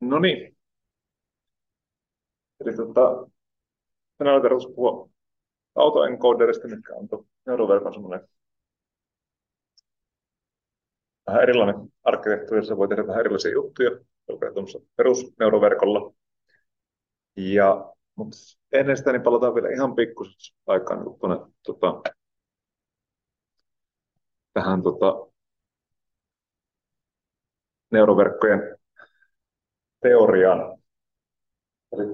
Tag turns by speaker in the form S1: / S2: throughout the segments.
S1: No niin, eli tänään on tarkoitus puhua autoencoderista, mitkä on neuroverkon semmoinen vähän erilainen arkkitehtuuri, jossa voi tehdä vähän erilaisia juttuja, joka on tuollaisella perusneuroverkolla. Mutta ennen sitä niin palataan vielä ihan pikkuisesti aikaan niin tähän neuroverkkojen teoriaan. Eli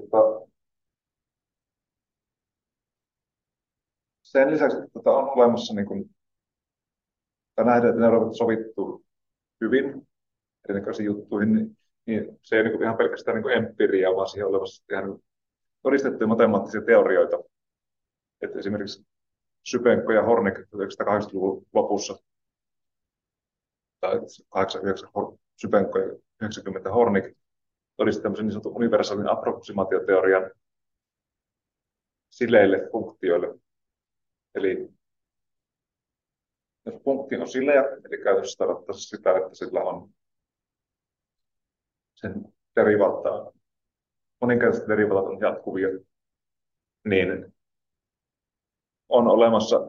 S1: sen lisäksi, että on olemassa, niin kuin, tai nähdään, että neuroverkot sovittuu hyvin erinäköisiin juttuihin, niin se ei ole niin ihan pelkästään niin empiiriaa, vaan siihen on olemassa ihan niin todistettuja matemaattisia teorioita. Että esimerkiksi Sypenko ja Hornik 1980-luvun lopussa, tai 89 Sypenko ja 90 Hornik, todisti tämmöisen niin sanotun universaalin approksimaatioteorian sileille funktioille. Eli jos funktio on sileä, eli käytössä tarkoittaa sitä, että sillä on sen derivaatta, moninkertaiset derivaatat on jatkuvia, niin on olemassa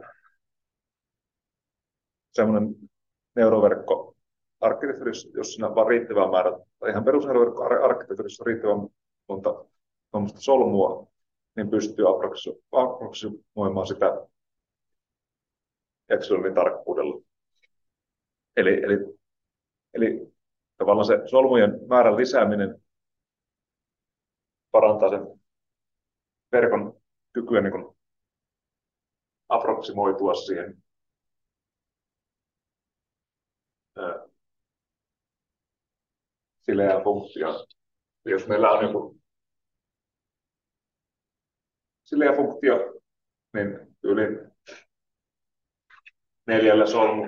S1: semmoinen neuroverkko arkkitehtuurissa, jos siinä on vain riittävä määrä, tai ihan perusneuroverkko arkkitehtuurissa on riittävän monta tuommoista solmua, niin pystyy approksimoimaan sitä epsilonin tarkkuudella. Eli tavallaan se solmujen määrän lisääminen parantaa sen verkon kykyä niin kuin approksimoitua siihen sileään funktioon. Jos meillä on joku sileä funktio, niin yli 4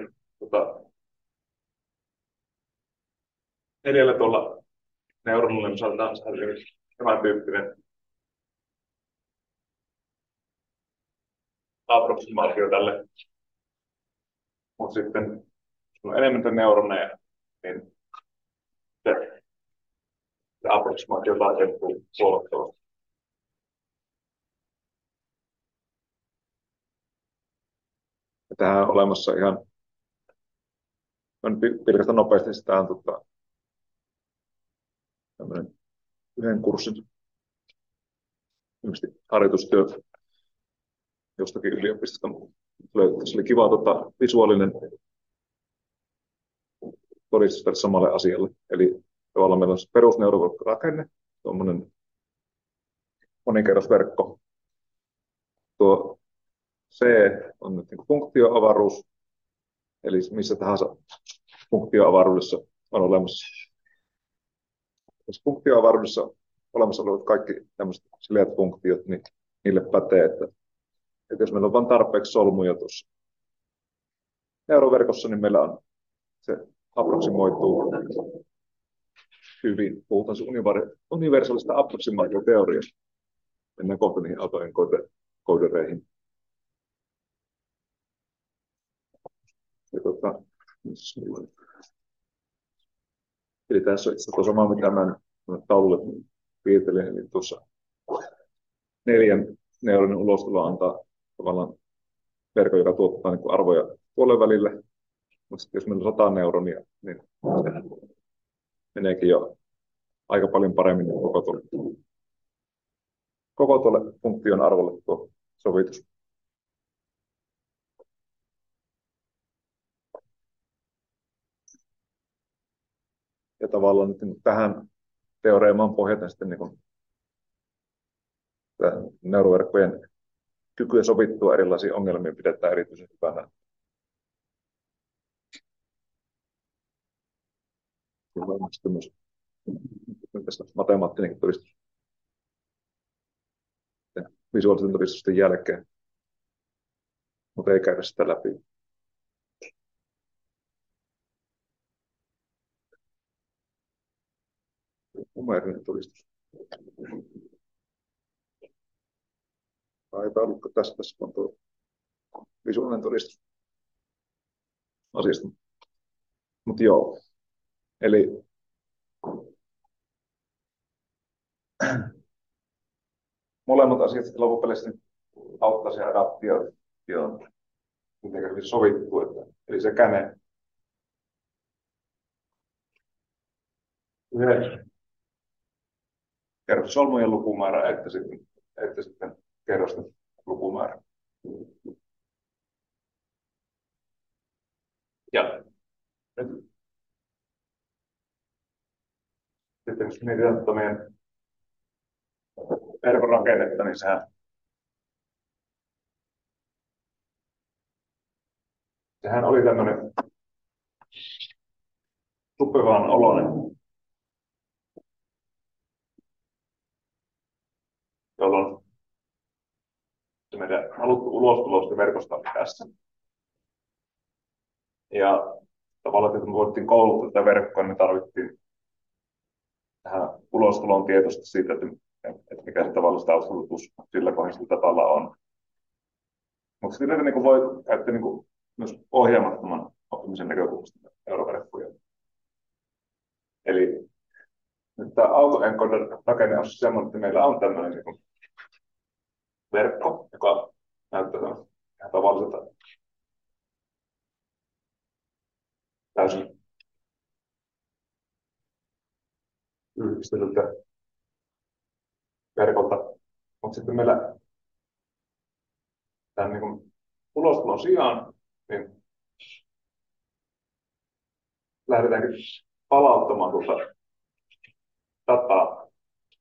S1: neljällä tuolla neuronilla niin saadaan tämän tyyppinen approksimaatio tälle. Mutta sitten, kun on enemmän neuroneja, niin se approksimaatio vaikeutuu huomattavasti. Tähän on olemassa ihan, pilkasta nopeasti sitä on yhden kurssin harjoitustyö jostakin yliopistosta. Se oli kiva visuaalinen todistus tälle samalle asialle. Eli tavallaan meillä on perusneuroverkkorakenne, tuommoinen monikerrosverkko. Tuo C on nyt niin funktioavaruus, eli missä tahansa funktioavaruudessa on olemassa. Jos funktioavaruudessa olemassa olevat kaikki tämmöiset sileät funktiot, niin niille pätee, että jos meillä on vain tarpeeksi solmuja tuossa neuroverkossa, niin meillä on se approksimoituu hyvin. Puhutaan se universaalista approksimaatioteoriasta. Mennään kohta niihin autoencodereihin. Eli tässä on itse asiassa sama, mitä mä taululle piirtelin. Eli tuossa 4 neuronin ulostulo antaa tavallaan verkko, joka tuottaa niin arvoja puolen välille. Mutta jos meillä on 100 neuronia, niin se meneekin jo aika paljon paremmin koko tuolle funktion arvolle tuo sovitus. Ja tavallaan nyt niin tähän teoreemaan pohjaten sitten niin neuroverkkojen kykyä sovittua erilaisiin ongelmiin pidetään erityisen hyvänä. Ja varmasti myös tästä matemaattinen todistus visuaalisten todistusten jälkeen, mutta ei käydä sitä läpi. Numeerinen todistus. Eipä ollutko tässä on tuo visuaalinen todistus asiasta. Mutta joo, eli molemmat asiat sitten loppupeleissä auttaa siihen adaptioon, miten hyvin sovittu. Eli sekä ne yhden kerrossolmujen lukumäärä että sitten kerrosten lukumäärä. Ja nyt sitten jos mietitään tuota meidän verkon rakennetta, niin sehän oli tämmöinen suppevan oloinen, jolloin se meidän haluttu ulostulo verkosta oli tässä. Ja tavallaan, että me voitiin kouluttaa tätä verkkoa, niin me tarvittiin tähän ulostuloon tietoista siitä, että mikä se tavallista taustalutus sillä kohdalla datalla on. Mutta sitten näitä niin voi käyttää niin myös ohjaamattoman oppimisen näkökulmasta euroverkkoja. Eli nyt tämä autoencoder-rakenne on sellainen, että meillä on tämmöinen niin verkko, joka näyttää ihan tavalliselta täysin yhdistetyltä verkolta. Mutta sitten meillä tämän niin ulostulon sijaan niin lähdetäänkin palauttamaan tuota dataa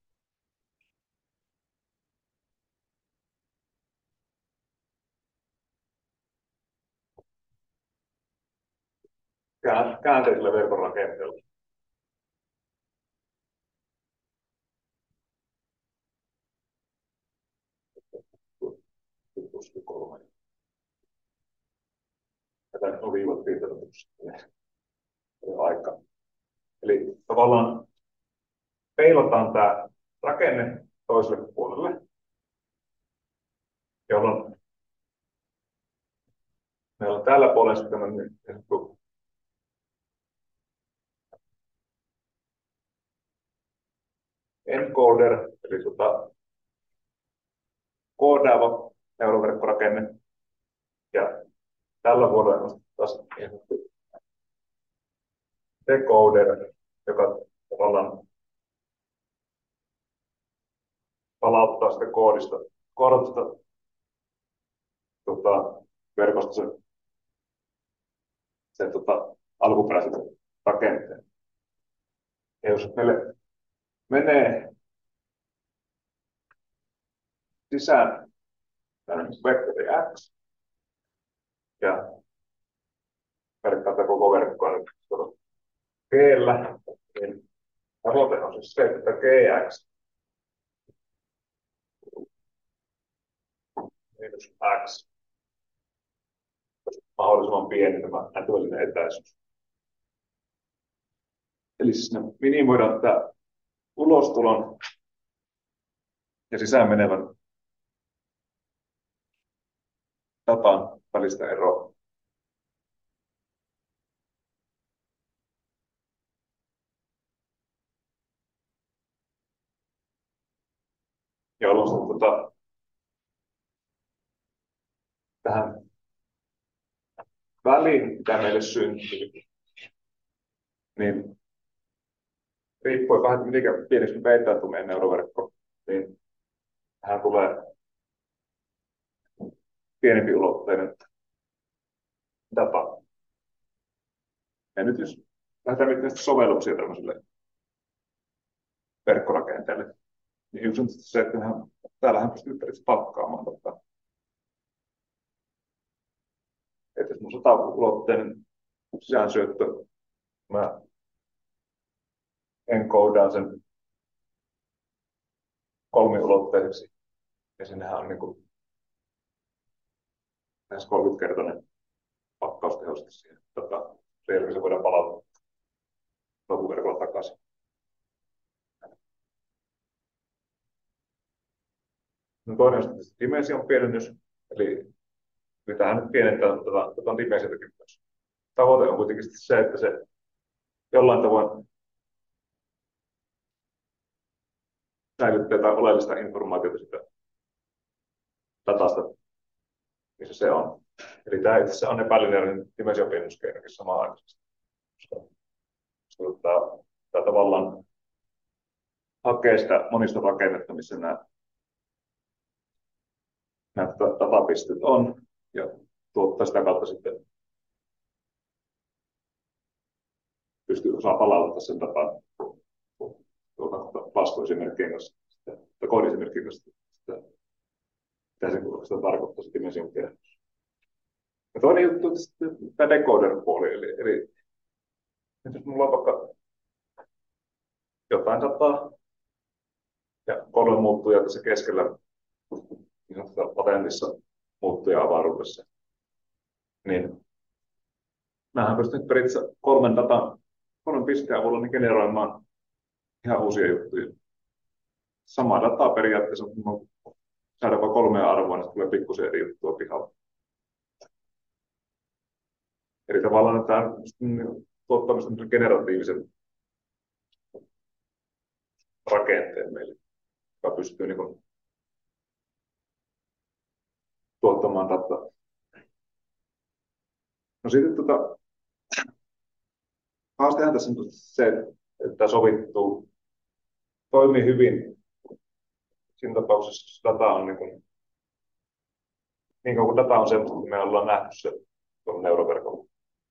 S1: käänteisellä verkon rakenteella. Tätä on viivat piirtelemassa aika. Eli tavallaan peilataan tämä rakenne toiselle puolelle, jolloin meillä on tällä puolella tämmöinen encoder, eli koodaava neuroverkkorakenne. Ja tällä puolella on taas decoder, joka tavallaan palauttaa sitä koodatusta verkosta sen alkuperäisen rakenteen. Ja jos meille menee sisään tämmöinen vektori X ja verkkaa tätä koko verkkoa nyt G:llä, niin tavoite on siis se, että Gx miinus X mahdollisimman pieni tämä näkyvällinen etäisyys. Eli siis me minimoidaan tätä ulostulon ja sisään menevän datan välistä eroa. Jolloin se, tähän väliin, mitä meille syntyy, niin riippuen vähän, miten pieneksi me peittäytyy meidän neuroverkko, niin tähän tulee pienempi ulotteinen data. Ja nyt jos lähdetään miettimään sovelluksia tämmöiselle verkkorakenteelle, niin yksi on se, että täällähän pystyy periaatteessa palkkaamaan että jos mun 100-ulotteinen sisäänsyöttö, mä encodeaan sen kolmiulotteiseksi, ja sinnehän on niin kuin lähes 30-kertainen pakkaustehoste siihen. Sen jälkeen se voidaan palauttaa lopuverkolla takaisin. No toinen on dimension pienennys, eli tähän nyt pienentää tätä dimensioitakin myös. Tavoite on kuitenkin se, että se jollain tavoin säilyttää jotain oleellista informaatiota sitä datasta, missä se on. Eli tämä itse asiassa on epälineaarinen dimensiopienennyskeinokin samaan aikaisesti. Tämä tavallaan hakee sitä monistorakennetta, missä nämä datapisteet on, ja tuottaa sitä kautta sitten osaa palauttaa sen datan laskuesimerkkien kanssa, tai koodiesimerkkien kanssa, mitä se tarkoittaa se dimension kierrätys. Ja toinen juttu on tämä decoder-puoli, eli jos minulla on vaikka jotain dataa ja 3 muuttujaa tässä keskellä niin sanotussa patentissa muuttuja-avaruudessa, niin mähän pystyn periaatteessa 3 pisteen avulla niin generoimaan ihan uusia juttuja. Samaa dataa periaatteessa, kun saadaan vain 3 arvoa, niin tulee pikkusen eri juttua pihalla. Eli tavallaan tämä tuottaa generatiivisen rakenteen meille, joka pystyy niin tuottamaan dataa. No sitten haastehan tässä on se, että sovittu toimii hyvin siinä tapauksessa, jos data on niin kauan kuin data on semmoista, että me ollaan nähty se tuolla neuroverkolla.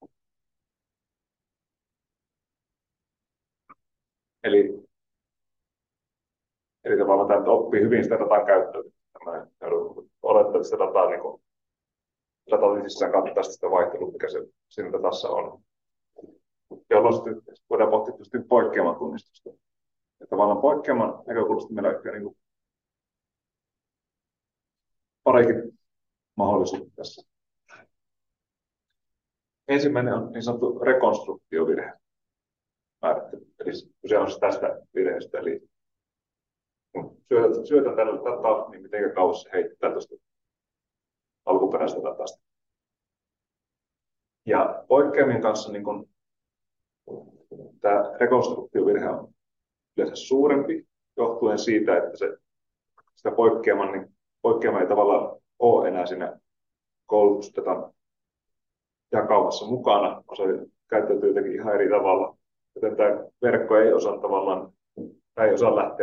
S1: Eli tavallaan tämä oppii hyvin sitä datan käyttöä. Olettaa, että sitä dataa datasissään kattaa sitä vaihtelua, mikä se siinä datassa on. Jolloin sitten voidaan pohtia poikkeaman tunnistusta. Ja tavallaan poikkeaman näkökulmasta meillä on parikin mahdollisuutta tässä. Ensimmäinen on niin sanottu rekonstruktiovirhe määrittely. Eli kyse on tästä virheestä. Eli kun syötän tälle dataa, niin miten kauas se heittää tuosta alkuperäisestä datasta. Ja poikkeamien kanssa niin kun, tämä rekonstruktiovirhe on yleensä suurempi, johtuen siitä, että sitä poikkeama ei tavallaan ole enää siinä koulutusdatan jakaumassa mukana, se käyttäytyy jotenkin ihan eri tavalla. Joten tämä verkko ei osaa lähteä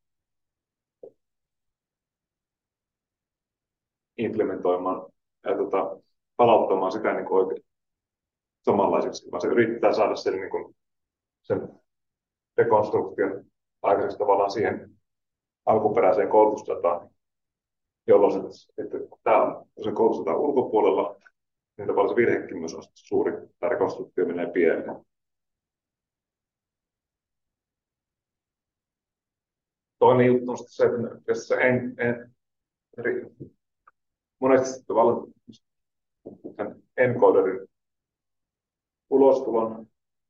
S1: implementoimaan ja palauttamaan sitä oikein samanlaiseksi, vaan se yrittää saada sen rekonstruktion aikaiseksi tavallaan siihen alkuperäiseen koulutusdataan, jolloin tämä on sen koulutusdatan ulkopuolella, niin tavallaan se virhekin myös on suuri, tämä rekonstruktio menee pieleen. Toinen juttu on se, että monesti tavallaan encoderin ulostulon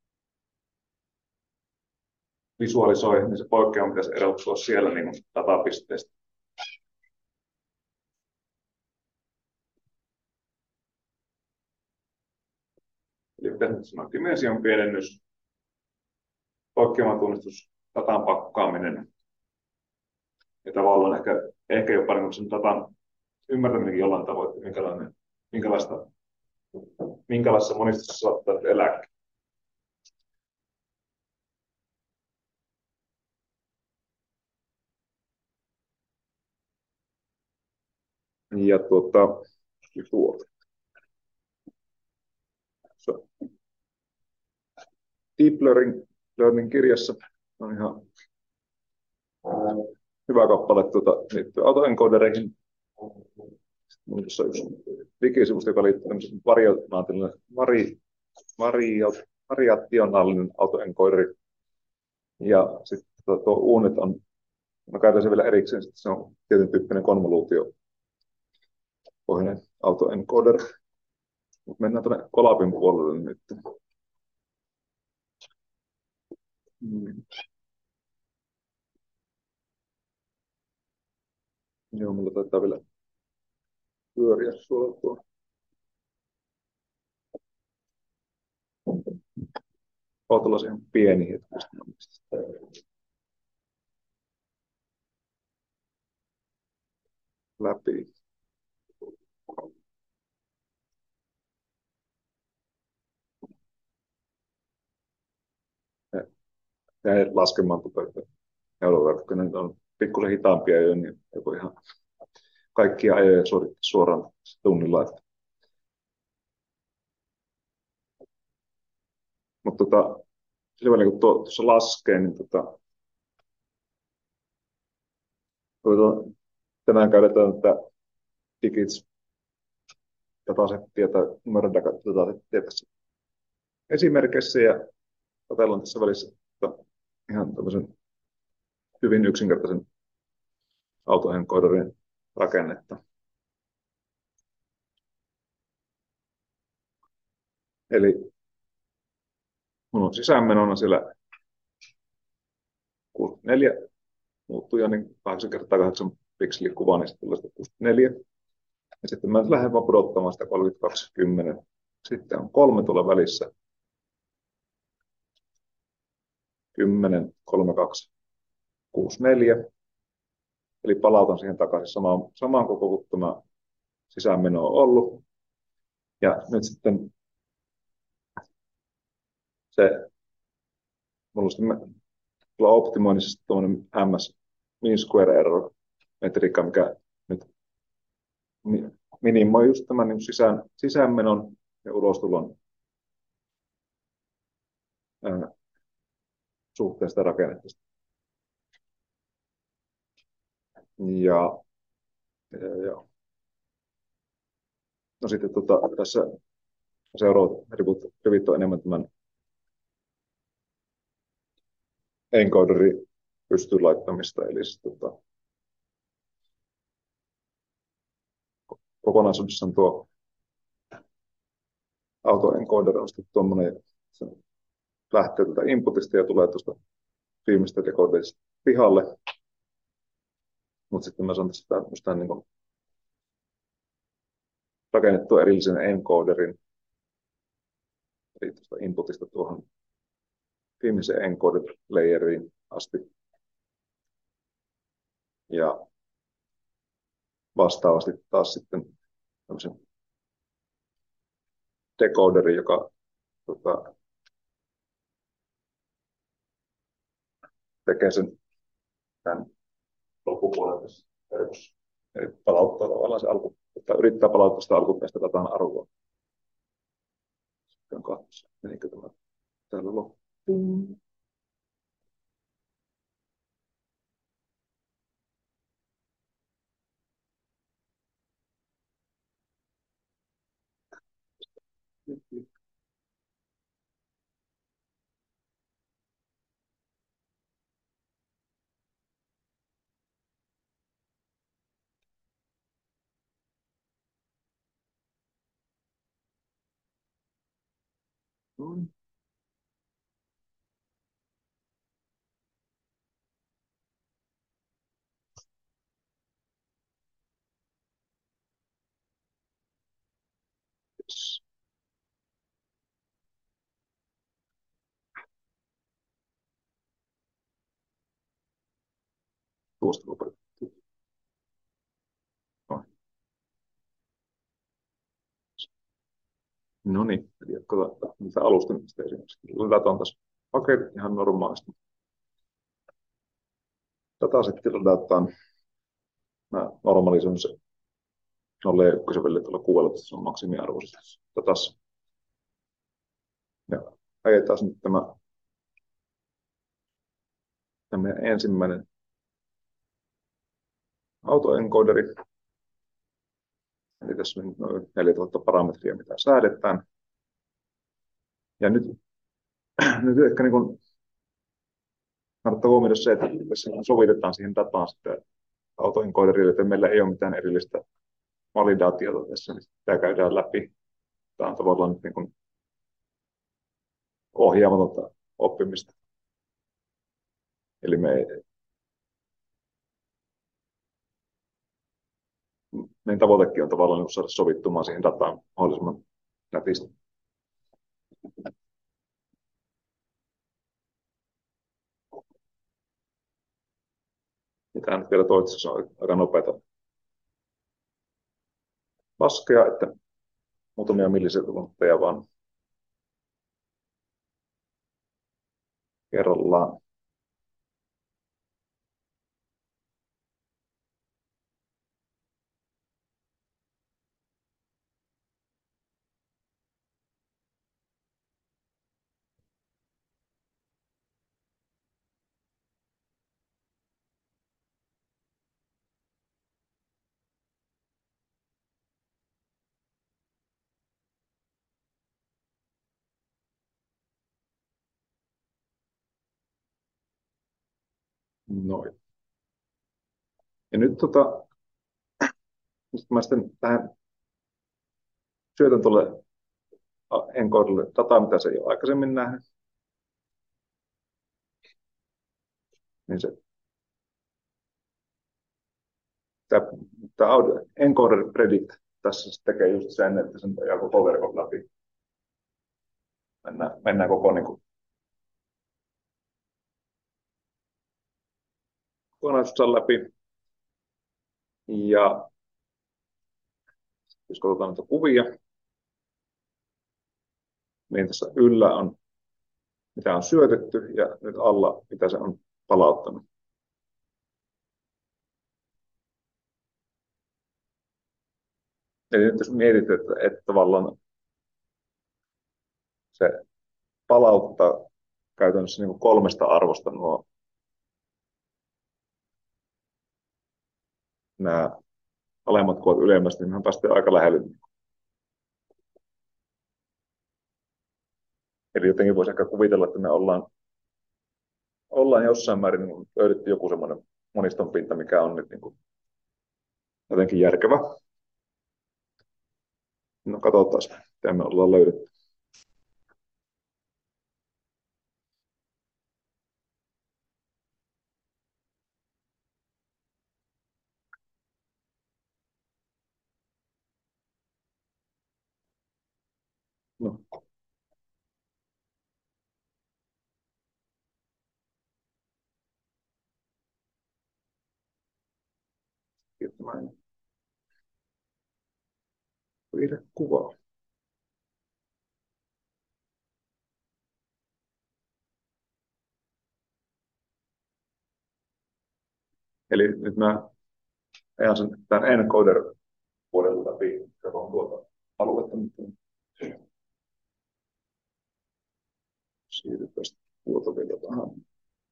S1: visualisoi, niin se poikkeama pitäisi erottua siellä datapisteestä. Eli pitäisi sanoa dimension pienennys, poikkeamatunnistus, datan pakkaaminen ja tavallaan ehkä jopa sen datan ymmärtäminenkin jollain tavoin, minkälaisessa monistossa saattaa elää. Ja Deep Learning kirjassa on ihan hyvä kappale liittyy autoencodereihin. Minulla on yksi digisivusto, joka liittyy variationaalinen autoencoderi. Ja sitten tuo UNET on, käytän sen vielä erikseen, se on tietyn tyyppinen konvoluutiopohjainen autoencoder. Mennään tuonne Colabin puolelle nyt. Joo, mulla taitaa vielä pyöriä sulla tuo. Ootella ihan pieni hetki. läpi. Ja laskemaan neuroverkko, ne on pikkusen hitaampia jo, niin joku ihan kaikkia ajoja suorittaa suoraan tunnilla. Mutta sillä välin kun tuossa laskee, niin tänään käytetään tätä Digits datasettia tai numerodatasettia tässä esimerkeissä ja katsellaan tässä välissä ihan tämmöisen hyvin yksinkertaisen autoencoderin rakennetta. Eli mun on sisäänmenona siellä 64 muuttuja, niin 8 kertaa 8 pikselin kuva, niin sitten tulee 64. Ja sitten mä lähden vaan pudottamaan sitä 32, 10. Sitten on 3 tuolla välissä. 10, 3, 2, 6, 4. Eli palautan siihen takaisin samaan koko kuin tämä sisäänmeno on ollut. Ja nyt sitten mulla on sitten optimoinnissa tuommoinen MS, mean square error metriikka, mikä nyt minimoi just tämän niin sisäänmenon ja ulostulon suhteesta rakennetta. Ja no sitten tässä seuraavat rivit on enemmän tämän encoderin pystyyn laittamista, eli kokonaisuudessaan tuo autoencoder on sitten tuommoinen, se lähtee tätä inputista ja tulee tuosta viimeistä decoderista pihalle, mutta sitten mä saan tästä niin kuin rakennettua erillisen encoderin, eli tuosta inputista tuohon viimeiseen encoder-layeriin asti. Ja vastaavasti taas sitten tämmöisen decoderin, joka tekee sen tämän loppupuolella tässä. Eli palauttaa tavallaan se yrittää palauttaa sitä alkuperäistä datan arvoa. Sitten katsoa, menikö tämä täällä loppuun. Tuosta lopetettu. No niin, eli katsotaan mitä alustamista esimerkiksi. Ladataan tässä paketit ihan normaalisti. Datasetti ladataan. Mä normalisoin se 0 ja 1 välillä tuolla kuvailla, että se on maksimiarvoisesti datassa. Ja ajetaan nyt tämä meidän ensimmäinen autoencoderi. Eli tässä on noin 4000 parametria, mitä säädetään. Ja nyt ehkä niin kuin kannattaa huomioida se, että tässä sovitetaan siihen dataan sitten autoencoderille, että meillä ei ole mitään erillistä validaatiota tässä, niin tämä käydään läpi. Tämä on tavallaan nyt niin kuin ohjaamatonta oppimista. Eli meidän tavoitekin on tavallaan niin saada sovittumaan siihen dataan mahdollisimman nätisti. Ja tämä nyt vielä toivottavasti on aika nopeata laskea, että muutamia millisekunteja vaan kerrallaan. Noin. Ja nyt mä sitten tähän syötän tuolle encodelle dataa, mitä se ei ole aikaisemmin nähnyt, niin se tämä encoder predict tässä se tekee just sen, että sen ajaa koko verkon läpi. Mennään koko niin kuin, kokonaisuudessaan läpi. Ja jos katsotaan näitä kuvia, niin tässä yllä on, mitä on syötetty, ja nyt alla, mitä se on palauttanut. Eli nyt jos mietit, että tavallaan se palauttaa käytännössä niin kuin kolmesta arvosta nämä alemmat kuvat ylemmästä, niin mehän päästään aika lähelle. Eli jotenkin voisi ehkä kuvitella, että me ollaan jossain määrin niin löydetty joku semmoinen moniston pinta, mikä on nyt niin kuin jotenkin järkevä. No katsotaan, mitä me ollaan löydetty. No, siirtymään kuvaa. Eli nyt mä ajan sen tämän encoder puolelta läpi, katson tuota aluetta. Siirrytään tuota vielä vähän.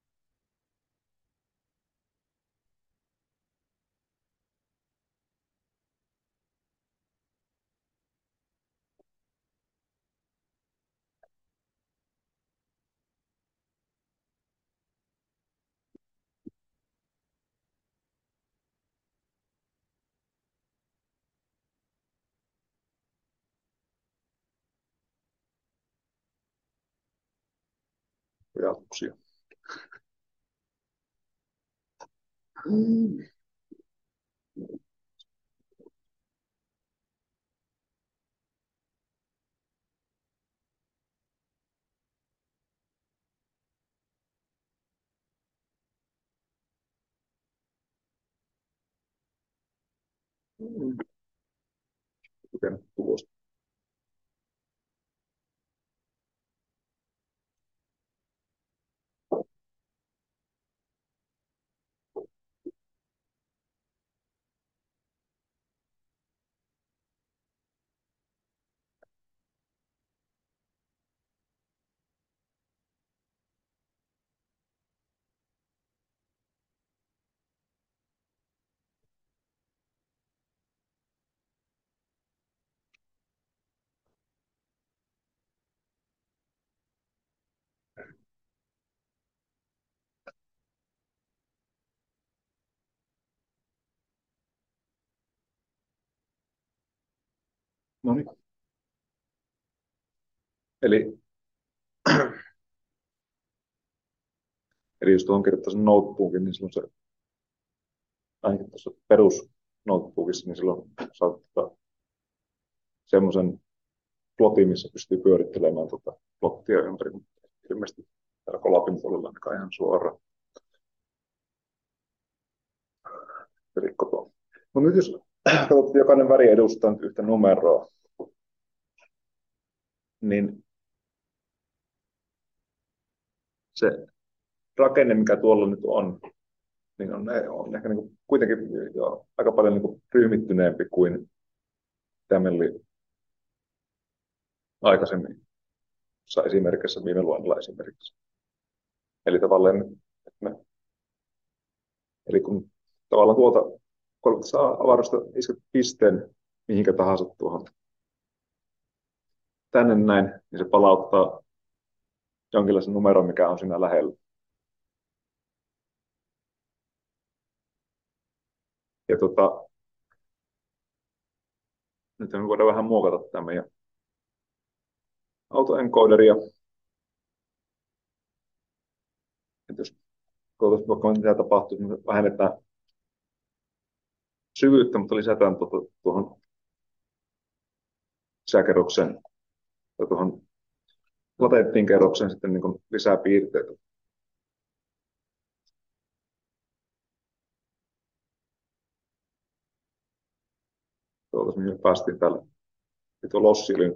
S1: Ajatuksia. Kuten tulosta. No niin. Eli, eli jos tuohon kirjoittaa sen notebookin, niin silloin se, ainakin tuossa perus notebookissa, niin silloin saattaa semmoisen plotin, missä pystyy pyörittelemään tuota plottia ympäri. Ilmeisesti täällä Colabin puolella ainakaan ihan suoraan. Rikko tuo. No nyt jos Katsotaan, että jokainen väri edustaa nyt yhtä numeroa, niin se rakenne, mikä tuolla nyt on, niin on ehkä niin kuin kuitenkin jo aika paljon niin kuin ryhmittyneempi kuin tämä meillä oli aikaisemmin esimerkissä, viime luonnolla esimerkiksi. Eli tavallaan, että eli kun tavallaan kun saa avaruudesta isket pisteen mihinkä tahansa tuohon tänne näin, niin se palauttaa jonkinlaisen numeron, mikä on siinä lähellä. Ja nyt me voidaan vähän muokata tämä meidän autoencoderia. Että jos katsotaan vaikka mitä tapahtuu, niin me vähennetään syvyyttä, mutta lisätään tuohon sisäkerrokseen tai tuohon latenttiin kerrokseen sitten niin kuin lisää piirteitä. Me päästiin täällä. Tuo lossi oli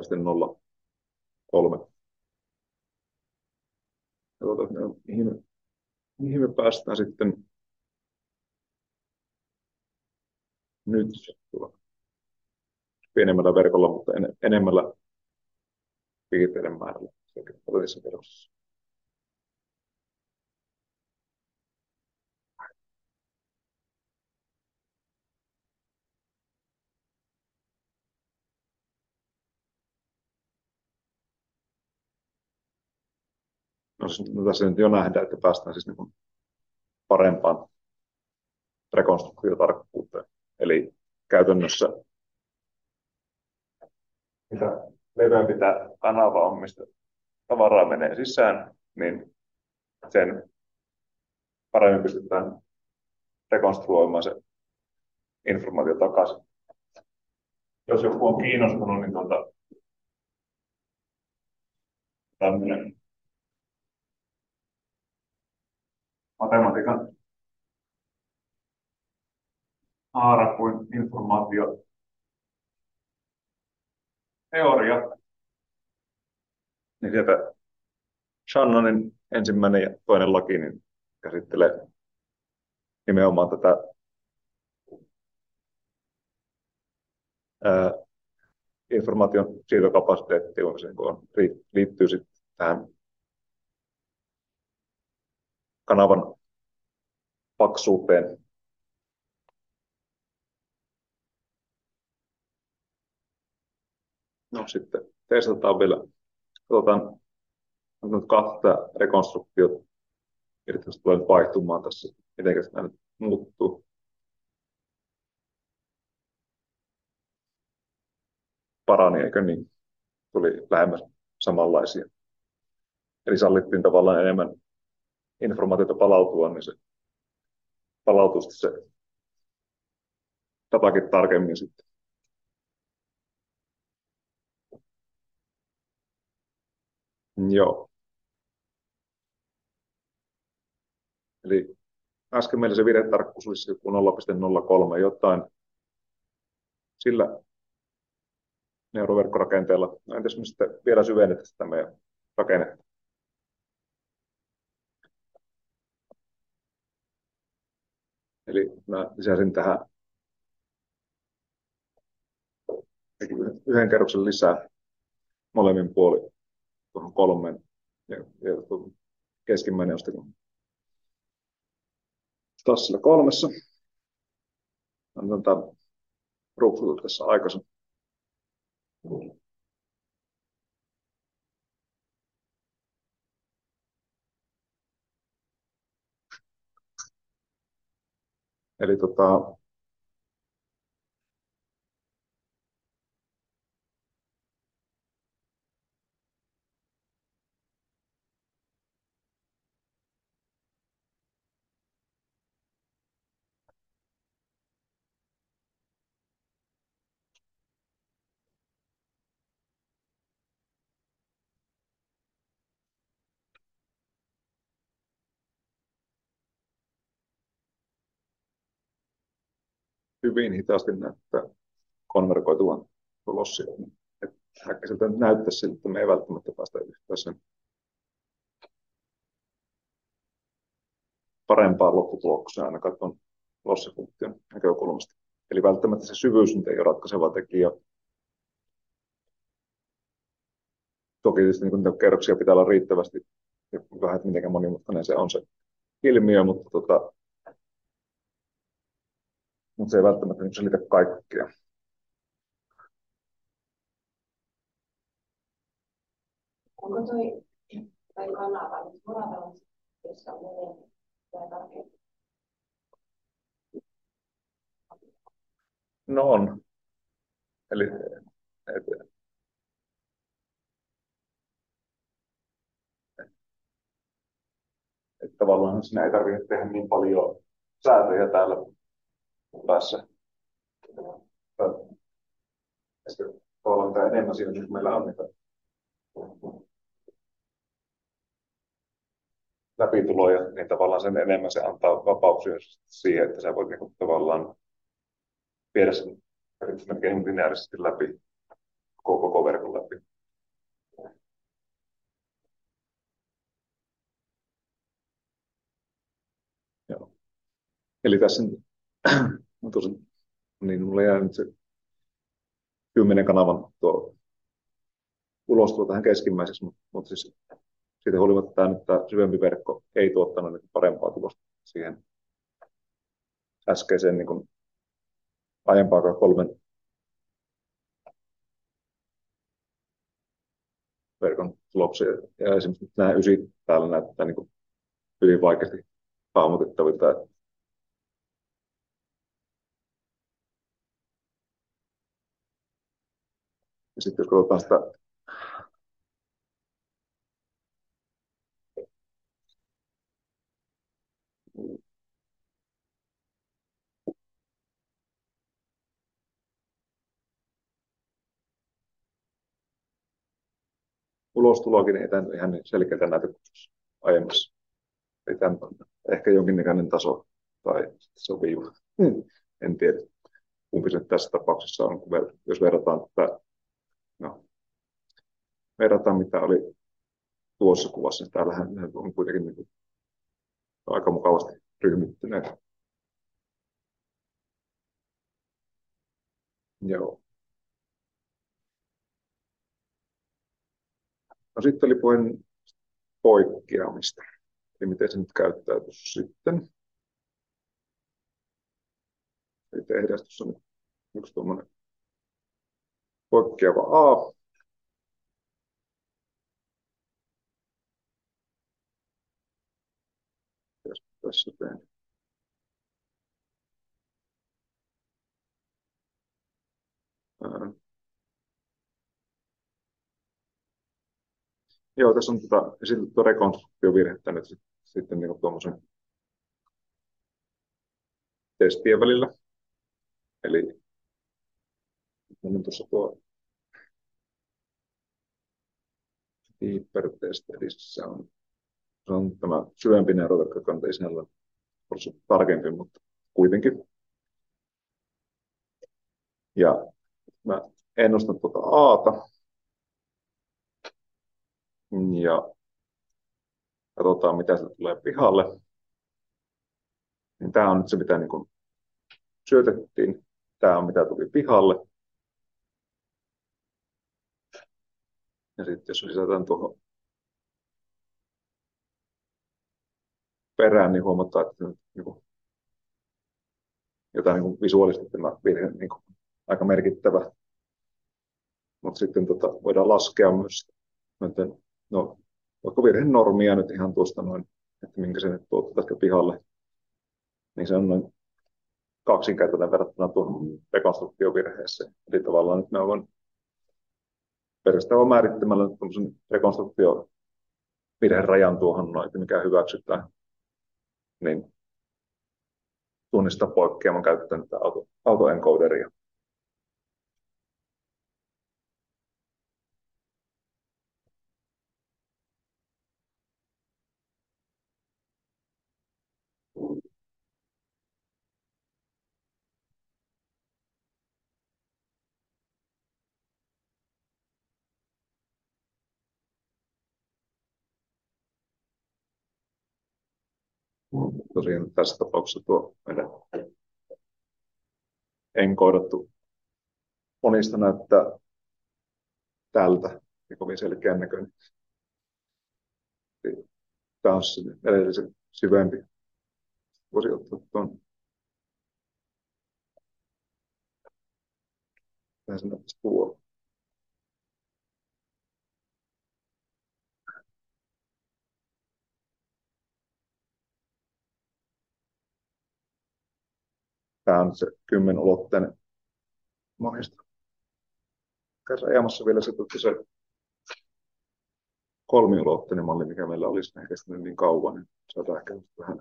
S1: 0,03. Mihin me päästään sitten nyt tuolla pienemmällä verkolla, mutta enemmällä piirteiden määrällä tässä kerroksessa. No tässä nyt jo nähdään, että päästään siis niin parempaan rekonstruktiotarkkuuteen. Eli käytännössä mitä leveämpi tämä kanava on, mistä tavaraa menee sisään, niin sen paremmin pystytään rekonstruoimaan se informaatio takaisin. Jos joku on kiinnostunut, niin tämmöinen matematiikan haara kuin informaatioteoria, niin sieltä Shannonin ensimmäinen ja toinen laki niin käsittelee nimenomaan tätä ää, informaation siirtokapasiteettia, kun liittyy sitten tähän kanavan paksuuteen. No sitten testataan vielä, katsotaan nyt kahta rekonstruktiota, eli tässä tulee nyt vaihtumaan tässä, miten se nyt muuttuu. Parani, eikö niin? Tuli lähemmäs samanlaisia. Eli sallittiin tavallaan enemmän informaatiota palautua, niin se palautuu se datakin tarkemmin sitten. Joo. Eli äsken meillä se virhetarkkuus olisi joku 0,03 jotain sillä neuroverkkorakenteella. No entäs me sitten vielä syvennetään sitä meidän rakennetta? Eli mä lisäsin tähän yhden kerroksen lisää molemmin puolin tuohon 3. Ja keskimmäinen on sitten taas sillä 3. Annan tämän ruksuta tässä aikaisemmin. Eli hyvin hitaasti näyttää konvergoituvan tulossia. Äkkiseltä nyt näyttäisi siltä, että me ei välttämättä päästä yhtään sen parempaan lopputulokseen ainakaan tuon lossifunktion näkökulmasta. Eli välttämättä se syvyys nyt ei ole ratkaiseva tekijä. Toki tietysti niin kerroksia pitää olla riittävästi, ja vähän, että miten monimutkainen se on se ilmiö, mutta se ei välttämättä niin selitä kaikkea.
S2: Onko toi kanava nyt monella, jossa on mennyt tarkemmin?
S1: No on. Eli tavallaan sinä ei tarvitse tehdä niin paljon säätöjä täällä päässä. Tavallaan mitä enemmän siinä meillä on niitä läpituloja, niin tavallaan sen enemmän se antaa vapauksia siihen, että sä voit niin tavallaan viedä sen melkein lineaarisesti läpi, koko verkon läpi. Joo. Eli tässä niin mulla jää nyt se 10 kanavan tuo ulostulo tähän keskimmäiseksi, mutta siis siitä huolimatta tämä syvempi verkko ei tuottanut niin parempaa tulosta siihen äskeiseen niin aiempaakaan 3 verkon tuloksia. Ja esimerkiksi nämä 9 täällä näyttää niin hyvin vaikeasti hahmotettavilta. Ja sitten jos katsotaan sitä ulostuloakin, niin ei tämä ihan niin selkeältä näytä kuin aiemmassa. Eli tämä on ehkä jonkinnäköinen taso tai se on viiva. En tiedä, kumpi se tässä tapauksessa on, jos verrataan mitä oli tuossa kuvassa, niin täällähän ne on kuitenkin niin aika mukavasti ryhmittyneet. Joo. No sitten oli puheen poikkeamista. Eli miten se nyt käyttäytyisi sitten. Eli tehdään tuossa nyt yksi tuommoinen poikkeava A. Tässä teen. Joo, tässä on esitetty rekonstruktiovirhettä nyt sitten niin tuommoisen testien välillä. Eli on tuossa tuo deeper-test, eli se on tämä syvempi neuroverkko, joka ei sinällä ole tarkempi, mutta kuitenkin. Ja mä ennustan tuota Aata ja katsotaan, mitä se tulee pihalle. Niin tämä on nyt se, mitä niin kuin syötettiin. Tämä on mitä tuli pihalle. Ja sitten jos lisätään tuohon perään, niin huomataan, että niin kuin, jotain niin visuaalisesti tämä virhe niin kuin, aika merkittävä. Mutta sitten voidaan laskea myös, että no, vaikka virheen normia nyt ihan tuosta noin, että minkä se nyt tuottaa tästä pihalle, niin se on noin kaksinkertainen verrattuna tuohon rekonstruktiovirheeseen. Eli tavallaan nyt me on perustavaa määrittämällä tuollaisen rekonstruktiovirherajan tuohon noin, että mikä hyväksytään, niin tunnistaa poikkeaman käyttäen tätä autoencoderia. Tosiaan tässä tapauksessa tuo meidän enkoodattu monista näyttää tältä ja kovin selkeän näköinen. Tämä on se edellisen syvempi. Voisi ottaa tuon. Tähän sen näyttäisi tuo. Tämä on se 10-ulotteinen monista. Käydään ajamassa vielä se 3-ulotteinen malli, mikä meillä olisi kestänyt niin kauan, niin saadaan ehkä vähän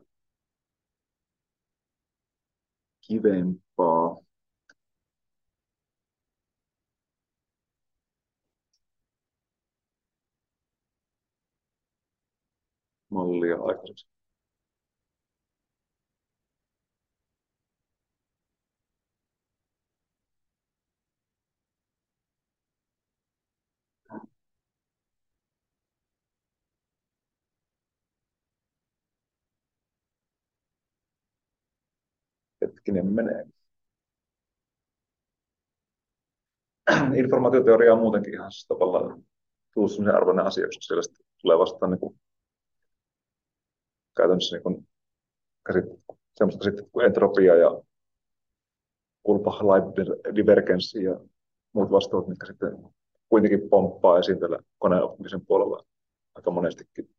S1: kivempaa. Mallia aikaiseksi. Hetkinen menee. Informaatioteoria on muutenkin ihan siis tavallaan tullut sellainen arvoinen asia, koska siellä tulee vastaan niin kuin, käytännössä niin kuin, semmoista käsitteet kuin entropia ja Ulbach-Leib-divergenssi ja muut vastaavat, mitkä sitten kuitenkin pomppaa esiin tällä koneoppimisen puolella aika monestikin.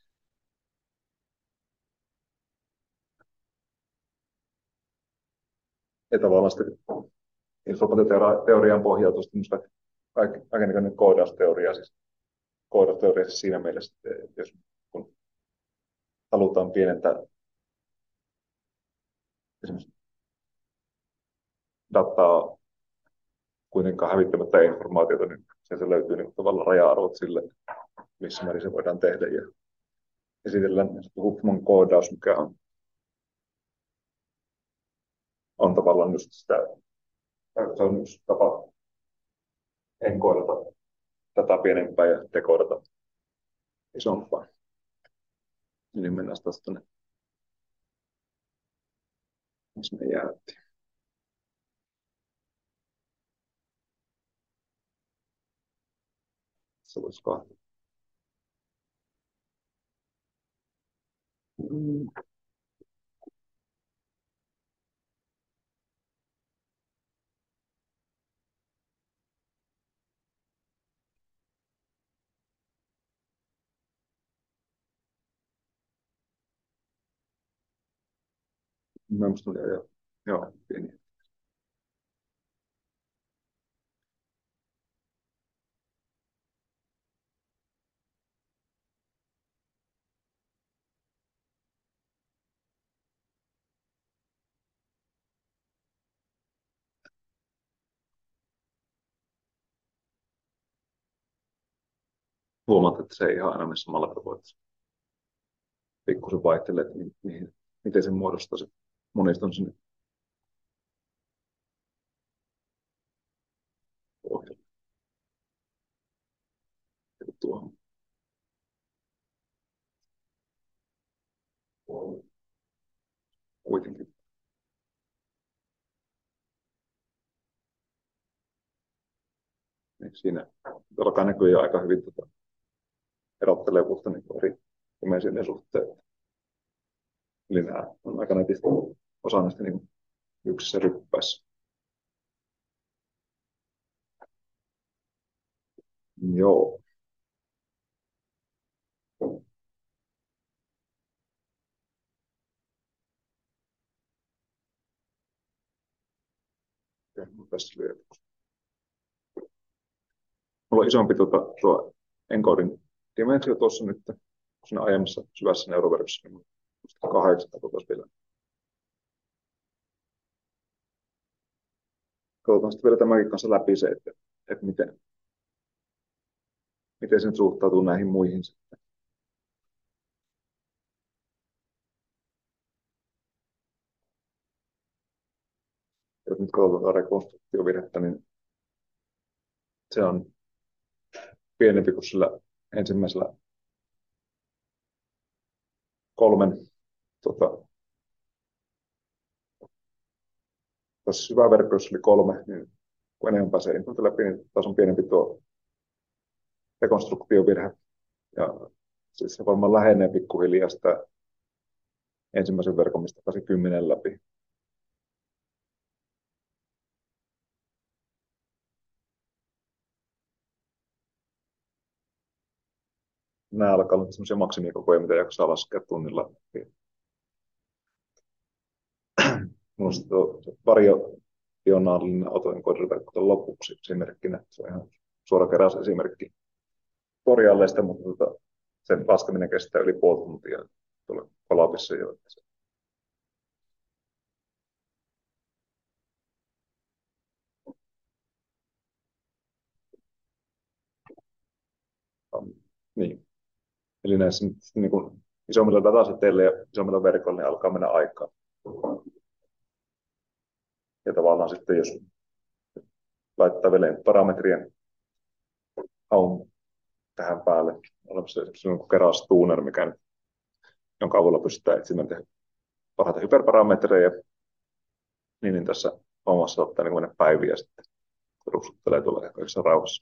S1: Ja tavallaan sitten informaatioteoriaan pohjautuu kaikenlainen koodausteoria, siis koodausteoria siis siinä mielessä, että jos kun halutaan pienentää esimerkiksi dataa kuitenkaan hävittämättä informaatiota, niin sieltä löytyy niin tavallaan raja-arvot sille, missä määrin se voidaan tehdä. Ja esitellään Huffman koodaus, mikä on tavallaan just sitä, se on just tapa enkoodata tätä pienempää ja dekoodata isompaa. Niin mennään taas tuonne, missä me jäätiin. Se voisi kahta. Minusta oli jo, joo, pieni. Huomaat, että se ei ihan aina mene samalla tavoin. Pikkusen vaihtelee, että miten se muodostaa se moniston sinne pohjalle. Tuohon. Kuitenkin. Siinä alkaa näkyä jo aika hyvin erottelevuutta niin eri dimensioiden suhteen. Eli nämä on aika nätisti osa näistä niin yksissä ryppäissä. Joo. Tässä lyö. Mulla on isompi tuo encoding dimensio tuossa nyt, siinä aiemmassa syvässä neuroverkossa, niin 8 katsotaan vielä. Katsotaan sitten vielä tämänkin kanssa läpi se, että miten se nyt suhtautuu näihin muihin sitten. Jos nyt katsotaan rekonstruktiovirhettä, niin se on pienempi kuin sillä ensimmäisellä 3 Tota, tässä syväverkossa oli 3, niin kun enemmän pääsee input läpi, niin taas on pienempi tuo rekonstruktiovirhe. Ja siis se varmaan lähenee pikkuhiljaa sitä ensimmäisen verkon, mistä pääsi 10 läpi. Nämä alkaa olla sellaisia maksimikokoja, mitä jaksaa laskea tunnilla. Minusta tuo variotionaalinen autoencoder-verkko on lopuksi esimerkkinä. Se on ihan suorakeräys esimerkki korjaalleista, mutta sen laskeminen kestää yli puoli tuntia tuolla Colabissa jo. Niin. Eli näissä niin kuin isommilla dataseteillä ja isommilla verkoilla niin alkaa mennä aikaa. Ja tavallaan sitten, jos laittaa vielä parametrien haun tähän päälle, olemassa esimerkiksi Keras Tuner, jonka avulla pystytään etsimään parhaita hyperparametreja, niin tässä hommassa ottaa niin mennä päiviä sitten, kun ruksuttelee tuolla kaikessa rauhassa.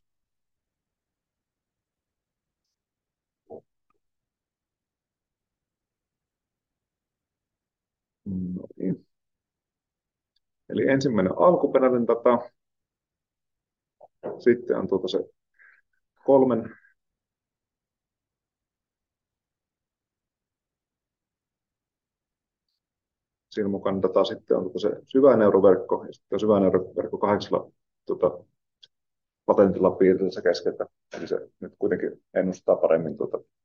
S1: No niin. Eli ensimmäinen alkuperäinen data, sitten on se 3 siinä mukana data, sitten on se syväneuroverkko, ja sitten syväneuroverkko 8 latentilla piirteellä keskeltä, eli se nyt kuitenkin ennustaa paremmin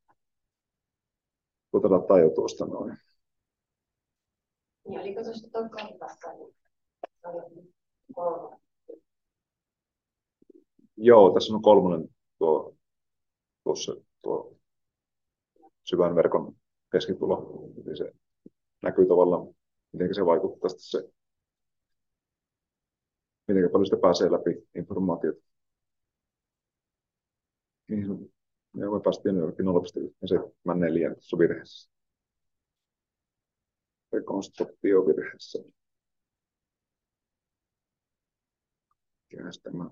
S1: dataa jo tuosta noin.
S2: Niin, oliko tuosta Tokkalipasta niin 3?
S1: Joo, tässä on 3 tuo syvän verkon keskitulo, eli se näkyy tavallaan, miten se vaikuttaa se, miten paljon sitä pääsee läpi informaatiota. Niin, me päästiin jollakin 0,174 tuossa virheessä. Rekonstruktiovirheessä. Mikäs tämä?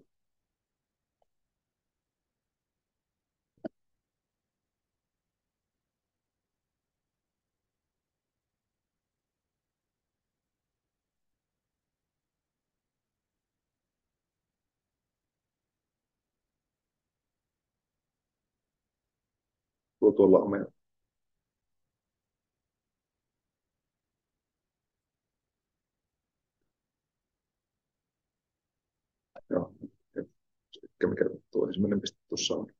S1: Tuolla on meidän joo, mikä tuo ensimmäinen piste tuossa on.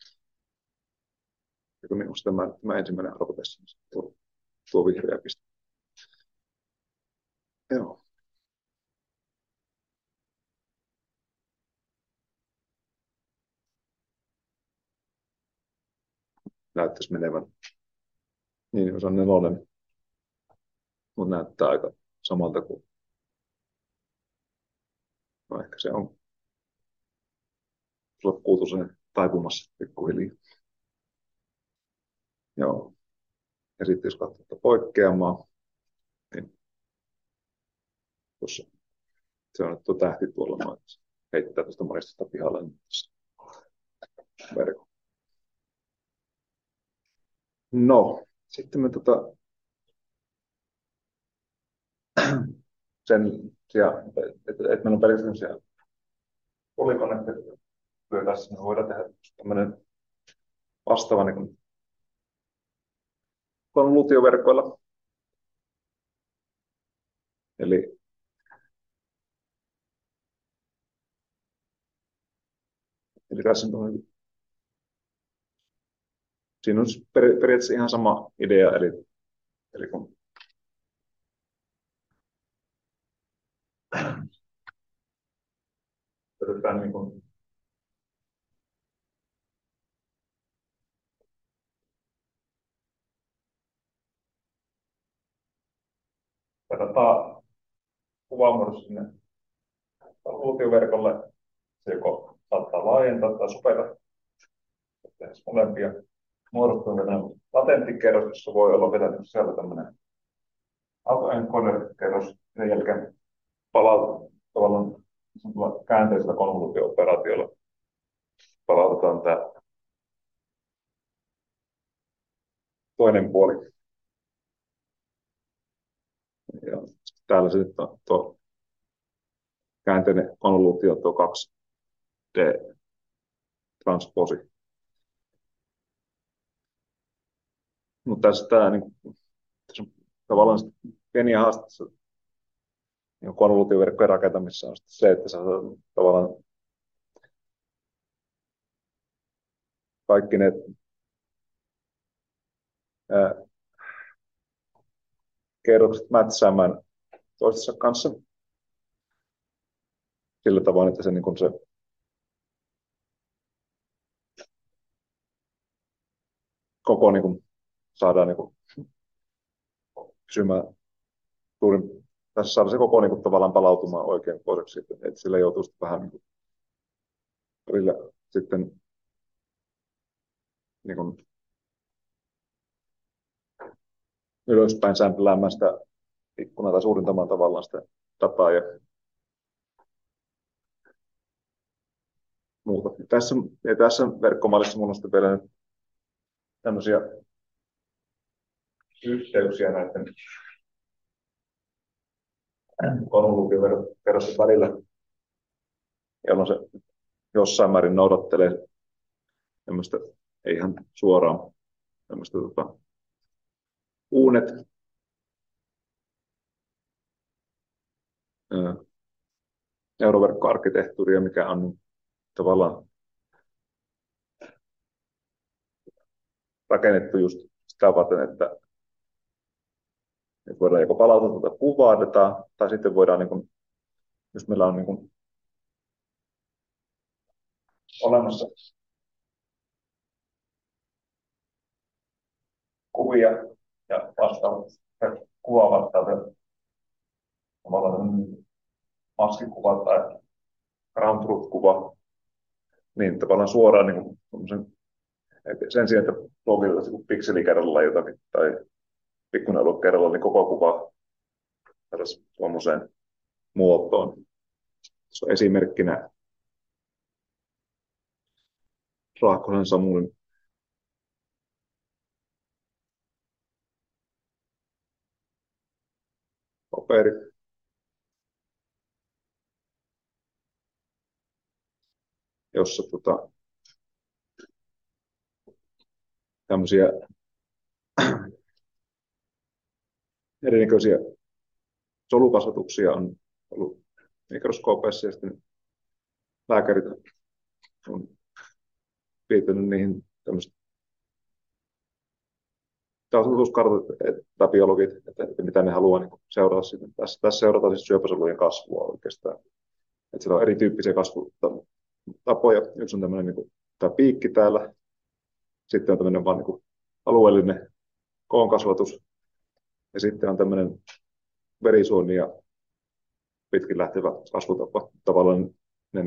S1: Ja kun minusta tämä ensimmäinen arvo tässä, niin tuo vihreä piste. Joo. Näyttäisi menevän. Niin, se on 4, mutta näyttää aika samalta kuin. No ehkä se on sulle 6 taipumassa pikkuhiljaa. Joo. Ja sitten jos katsoo poikkeamaa, niin tuossa se on tuo tähti tuolla noin. Heittää tuosta monistosta pihalle verkon. No, sitten me sen sijaan, että meillä on pelkästään siellä polyconnected tässä, me voidaan tehdä tämmöinen vastaava niin konvoluutioverkoilla. Eli tässä on, siinä on periaatteessa ihan sama idea, eli kun yritetään niin kuin dataa kuvamuodossa sinne konvoluutioverkolle, se joko saattaa laajentaa tai supeta, tehdä molempia. Muodostuu tämmöinen latenttikerros, jossa voi olla vielä sisällä tämmöinen autoencoder-kerros, sen jälkeen palautetaan tavallaan käänteisellä konvoluutio-operaatiolla palautetaan tämä toinen puoli. Ja täällä sitten on tuo käänteinen konvoluutio, tuo 2D-transposi. Mutta tässä on tavallaan pieniä haasteita niin konvoluutioverkkojen rakentamisessa on se, että sä tavallaan kaikki ne kerrokset mätsäämään toistensa kanssa sillä tavoin, että se koko saadaan pysymään tässä saada se koko tavallaan palautumaan oikein koiseksi, että sillä joutuu vähän välillä sitten ylöspäin sämpyläämään sitä ikkunaa tai suurintamaan tavallaan sitä dataa ja muuta. Tässä verkkomallissa minulla on sitten vielä tämmöisiä yhteyksiä näiden konvoluutioverkosten välillä, jolloin se jossain määrin noudattelee tämmöistä, ei ihan suoraan tämmöistä uunet euroverkkoarkkitehtuuria, mikä on tavallaan rakennettu just sitä varten, että voidaan joko palauttaa tuota kuvaa tai sitten voidaan, jos meillä on olemassa kuvia ja vastaavat kuvaa vastaavat tavallaan maskikuva tai ground truth-kuva, niin tavallaan suoraan sen sijaan, että blogilla pikseli kerralla jotakin tai pikkuinen alue kerralla, niin koko kuva tuommoiseen muotoon. Se on esimerkkinä Raakkosen Samulin paperi, jossa tämmöisiä erinäköisiä solukasvatuksia on ollut mikroskoopeissa ja sitten lääkärit on liittänyt niihin tämmöiset tasoituskartat tai biologit, että mitä ne haluaa seurata. Tässä seurataan siis syöpäsolujen kasvua oikeastaan. Että siellä on erityyppisiä kasvutapoja. Yksi on tämmöinen tämä piikki täällä. Sitten on tämmöinen vaan alueellinen koonkasvatus. Ja sitten on tämmöinen verisuonia pitkin lähtevä kasvutapa. Tavallaan ne,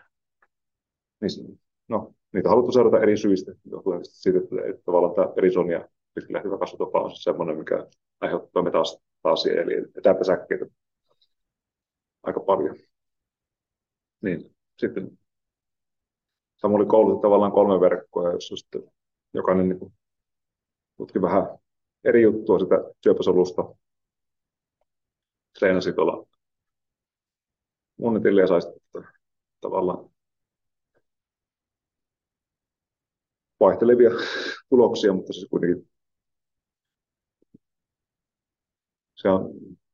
S1: niitä on haluttu seurata eri syistä. Johtuen siitä, että tavallaan tämä verisuonia pitkin lähtevä kasvutapa on semmoinen, mikä aiheuttaa metastaasia, eli etäpesäkkeitä aika paljon. Niin, sitten Samuli koulutti tavallaan 3 verkkoa, jossa sitten jokainen tutki vähän eri juttua sitä syöpäsolusta. Treenasi tuolla Unitille ja sai tavallaan vaihtelevia tuloksia, mutta siis kuitenkin se on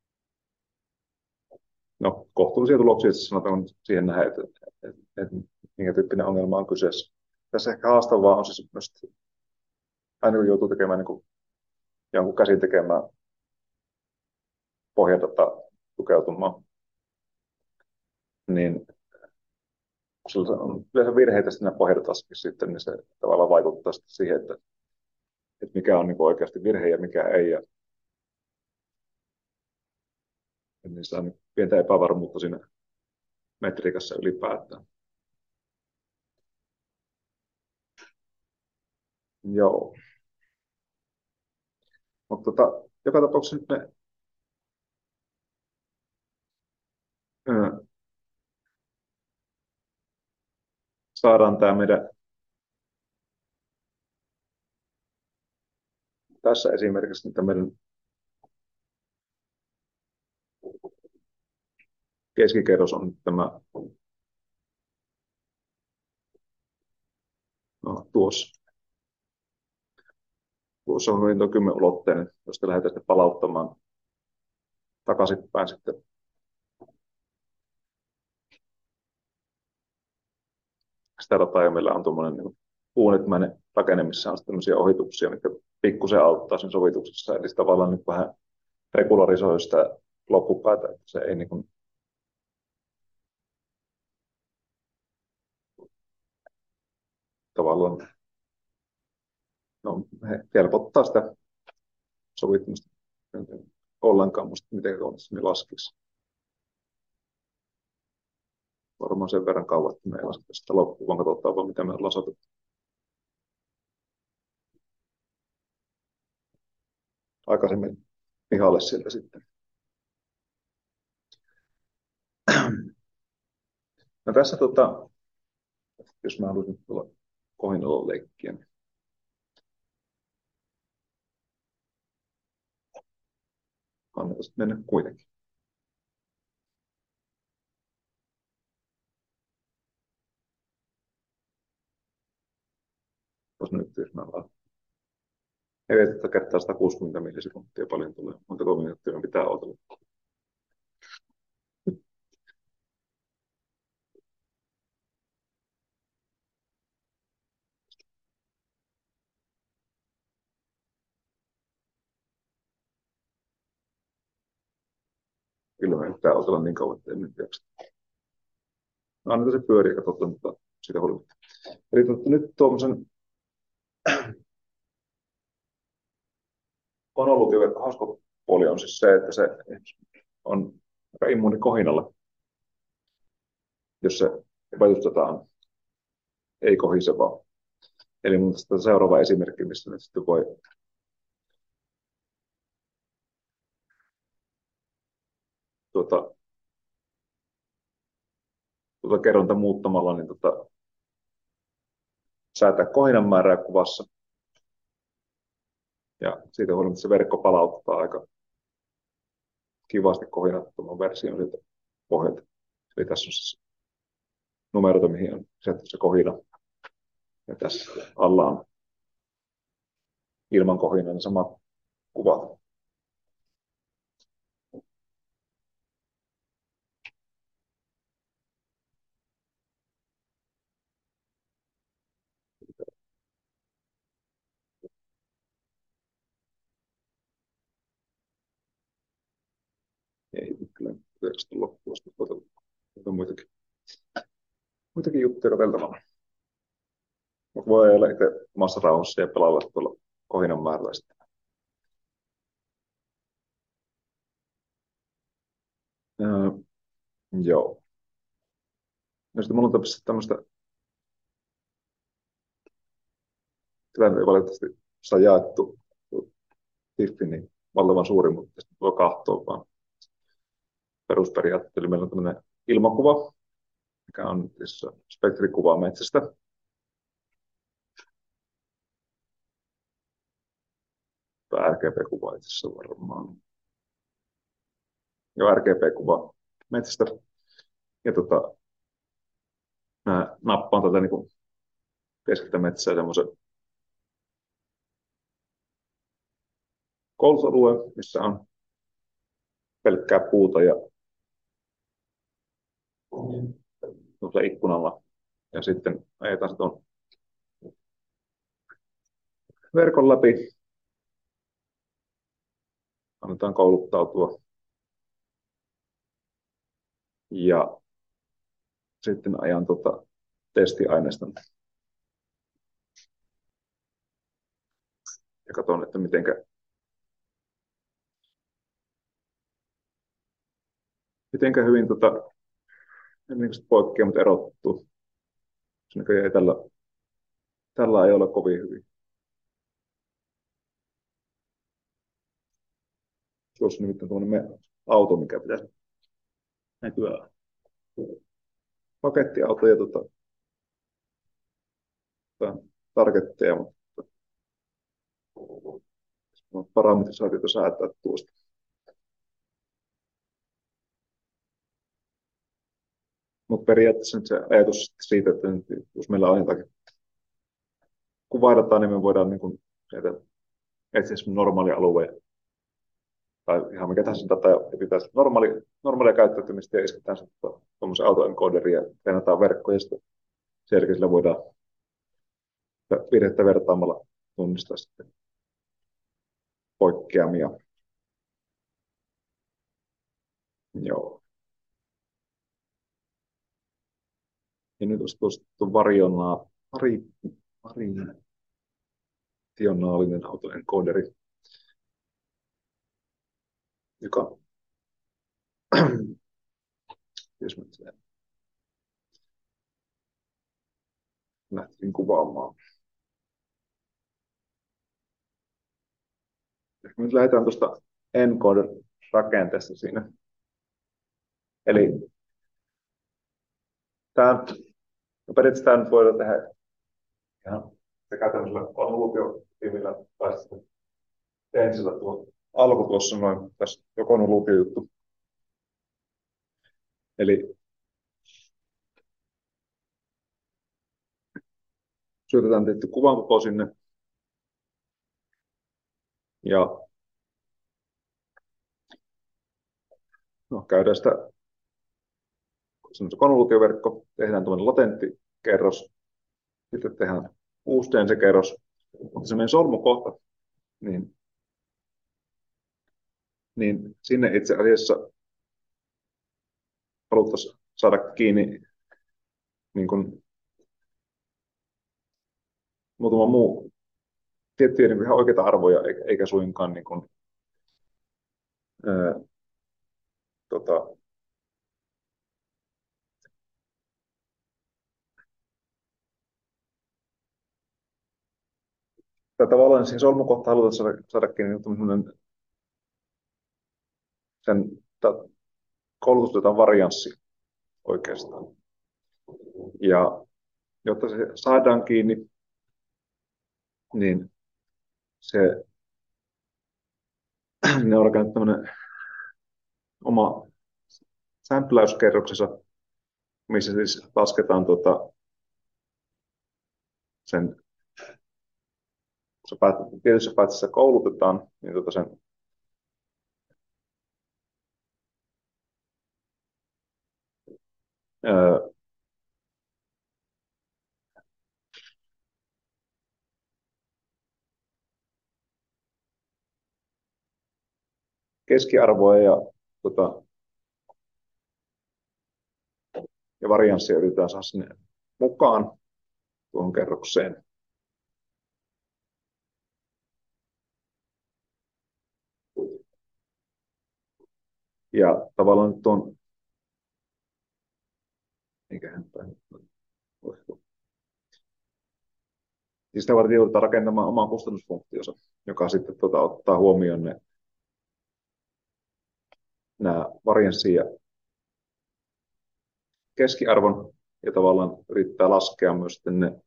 S1: kohtuullisia tuloksia, sanotaan siihen nähdä, että minkä tyyppinen ongelma on kyseessä. Tässä ehkä haastavaa on siis myös, aina kun joutuu tekemään jonkun käsin tekemään pohjadata tukeutumaan, niin kun on yleensä virheitä siinä pohjadatassakin sitten, niin se tavallaan vaikuttaa siihen, että mikä on oikeasti virhe ja mikä ei. Ja niissä on pientä epävarmuutta siinä metriikassa ylipäätään. Joo. Mutta joka tapauksessa nyt saadaan tämä meidän tässä esimerkiksi niin meidän keskikerros on tämä tuossa. Tuossa on hyvin 10-ulotteinen, jos te lähdette palauttamaan takaisinpäin sitten sitä dataa, ja meillä on tuommoinen niin puunetmäinen rakenne, missä on tämmöisiä ohituksia, mitkä pikkusen auttaa sen sovituksessa, eli tavallaan nyt vähän regularisoi sitä loppupäätä, että se ei niin kuin tavallaan helpottaa sitä sovittamista ollenkaan, musta miten se laskisi. Varmaan sen verran kauan, että me ei lasketa sitä loppuun, vaan katsotaan vaan, mitä me ollaan saatu. Aikaisemmin pihalle sieltä sitten. No tässä, jos mä haluaisin tulla kohinalla leikkiä, niin kannattaa sitten mennä kuitenkin. Jos mä vaan että kertaa 160 millisekuntia paljon tulee. Montako minuuttia pitää odotella. Kyllä me pitää odotella niin kauan, että emme jaksa. No, annetaan se pyöriä ja katsotaan sitä huolimatta. Eli nyt tuommoisen konologian hauska puoli on siis se, että se on aika immuuni kohinalle, jos se vaikutetaan ei kohisevaa. Eli mun seuraava esimerkki, missä nyt sitten voi kerronta muuttamalla niin säätää kohinan määrää kuvassa. Ja siitä huolimatta se verkko palauttaa aika kivasti kohinattoman version siltä pohjalta. Eli tässä on siis numeroita, mihin on lisätty se kohina. Ja tässä alla on ilman kohinaa niin samat kuvat. Ei kyllä oikeastaan loppuun asti on muitakin juttuja katseltavana. Mutta voi olla itse omassa rauhassa ja pelailla tuolla kohinan määrällä sitten. Joo. Ja sitten mulla on tämmöistä, tätä ei valitettavasti saa jaettu diffi niin valtavan suuri, mutta sitten voi katsoa vaan perusperiaatteet. Eli meillä on tämmöinen ilmakuva, mikä on siis spektrikuva metsästä. Tai RGB-kuva itse asiassa varmaan. Joo, RGB-kuva metsästä. Ja mä nappaan tätä niin keskeltä metsää semmoisen koulutusalue, missä on pelkkää puuta ja ikkunalla. Ja sitten ajetaan se tuon verkon läpi. Annetaan kouluttautua. Ja sitten ajan testiaineiston. Ja katson, että mitenkä hyvin poikkeamat erottuu. Se näköjään ei tällä ei ole kovin hyvin. Tuossa on nimittäin tuollainen auto, mikä pitäisi näkyä. Pakettiauto ja targetteja, mutta parametrisaatiota säätää tuosta. Mutta periaatteessa nyt se ajatus siitä, että nyt, jos meillä on jotakin kuvailtaan, niin me voidaan niin kuin, etsiä normaali alue tai ihan mikä tahansa data ja etsitään normaalia käyttäytymistä ja isketään tuommoisen autoencoderin ja treenataan verkkoja ja sitten selkeästi sillä voidaan virhettä vertaamalla tunnistaa sitten poikkeamia. Joo. Ja nyt olisi tuosta variationaalinen autoencoderi, joka jos mä sen lähtisin kuvaamaan. Ehkä nyt lähdetään tuosta encoder-rakenteesta siinä. Eli periaatteessa tämä nyt voidaan tehdä ihan sekä tämmöisellä konvoluutiotiimillä tai sitten tensillä tuo alku tuossa noin, tässä jo konvoluutiojuttu. Eli syötetään tietty kuvan koko sinne ja käydään sitä semmoinen konvoluutioverkko, tehdään tuommoinen latentti kerros, sitten tehdään uusi dense-kerros, mutta se meidän solmukohta, niin sinne itse asiassa haluttaisiin saada kiinni niin kuin muutama muu tiettyjä niin ihan oikeita arvoja, eikä suinkaan niin kuin, tavallaan siihen solmukohtaan halutaan saada kiinni sen koulutusdatan varianssi oikeastaan. Ja jotta se saadaan kiinni, niin ne on rakennettu tämmöinen oma sämpläyskerroksensa, missä siis lasketaan sen, kun tietyssä päätössä koulutetaan, niin sen keskiarvoa ja varianssia yritetään saada sinne mukaan tuohon kerrokseen. Ja tavallaan tuon siis sitä varten joudutaan rakentamaan omaa kustannusfunktiosa, joka sitten ottaa huomioon nämä varianssi ja keskiarvon ja tavallaan yrittää laskea myös sitten ne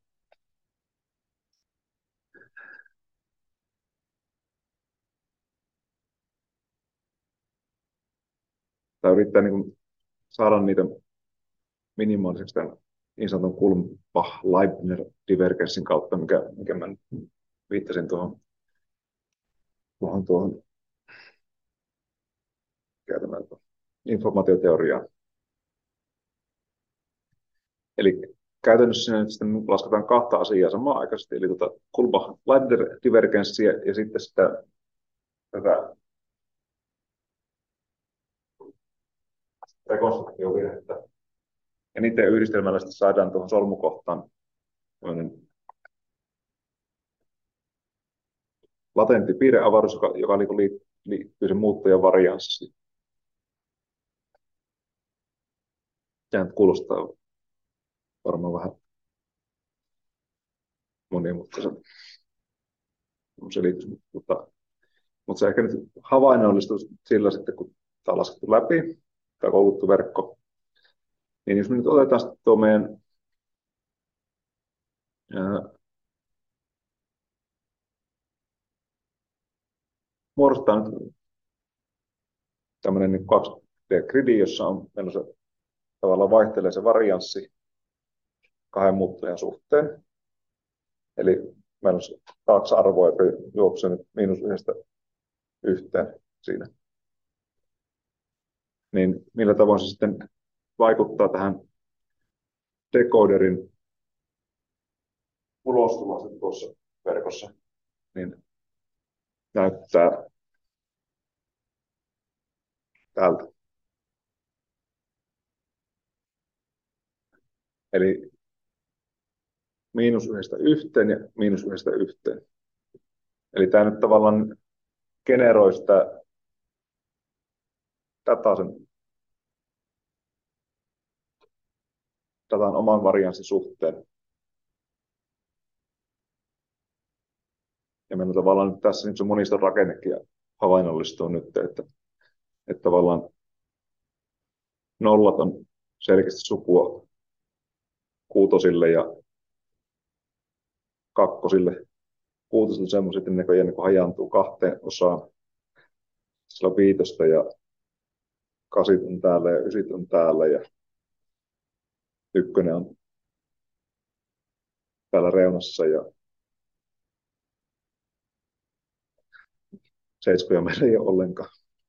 S1: tai yrittää niin kuin saada niitä minimaaliseksi tämän niin sanotun Kullback-Leibniz-divergenssin kautta, mikä mä viittasin tuohon informaatioteoriaan. Eli käytännössä siinä nyt sitten lasketaan kahta asiaa samaan aikaisesti, eli Kullback-Leibniz-divergenssiä ja sitten tätä rekonstruktiovirhettä. Ja niiden yhdistelmällä sitten saadaan tuohon solmukohtaan latentti piirreavaruus, joka liittyy sen muuttujan varianssiin. Tämä kuulostaa varmaan vähän monimutkaiselta selitys, mutta se ehkä nyt havainnollistuu sillä sitten, kun tämä on laskettu läpi, tämä kouluttu verkko. Niin jos me nyt otetaan sitten tuo meidän muodostaa nyt tämmöinen niin 2D-gridi, jossa on meillä se tavallaan vaihtelee se varianssi kahden muuttujan suhteen. Eli meillä on se kaksi arvoa, jotka juoksee nyt miinus yhdestä yhteen siinä. Niin millä tavoin se sitten vaikuttaa tähän decoderin ulostuloon tuossa verkossa, niin näyttää tältä. Eli miinus yhdestä yhteen ja miinus yhdestä yhteen. Eli tämä nyt tavallaan generoi sitä datan oman varianssin suhteen. Ja meillä tavallaan nyt tässä niin se moniston rakennekin havainnollistuu nyt, että tavallaan nollat on selkeästi sukua kuutosille ja kakkosille. Kuutosille semmoiset, että ne näköjään niin hajaantuu kahteen osaan. Sillä on viitosta ja kasit on täällä ja ysit on täällä ja ykkönen on täällä reunassa ja seiskoja meillä ei ole ollenkaan.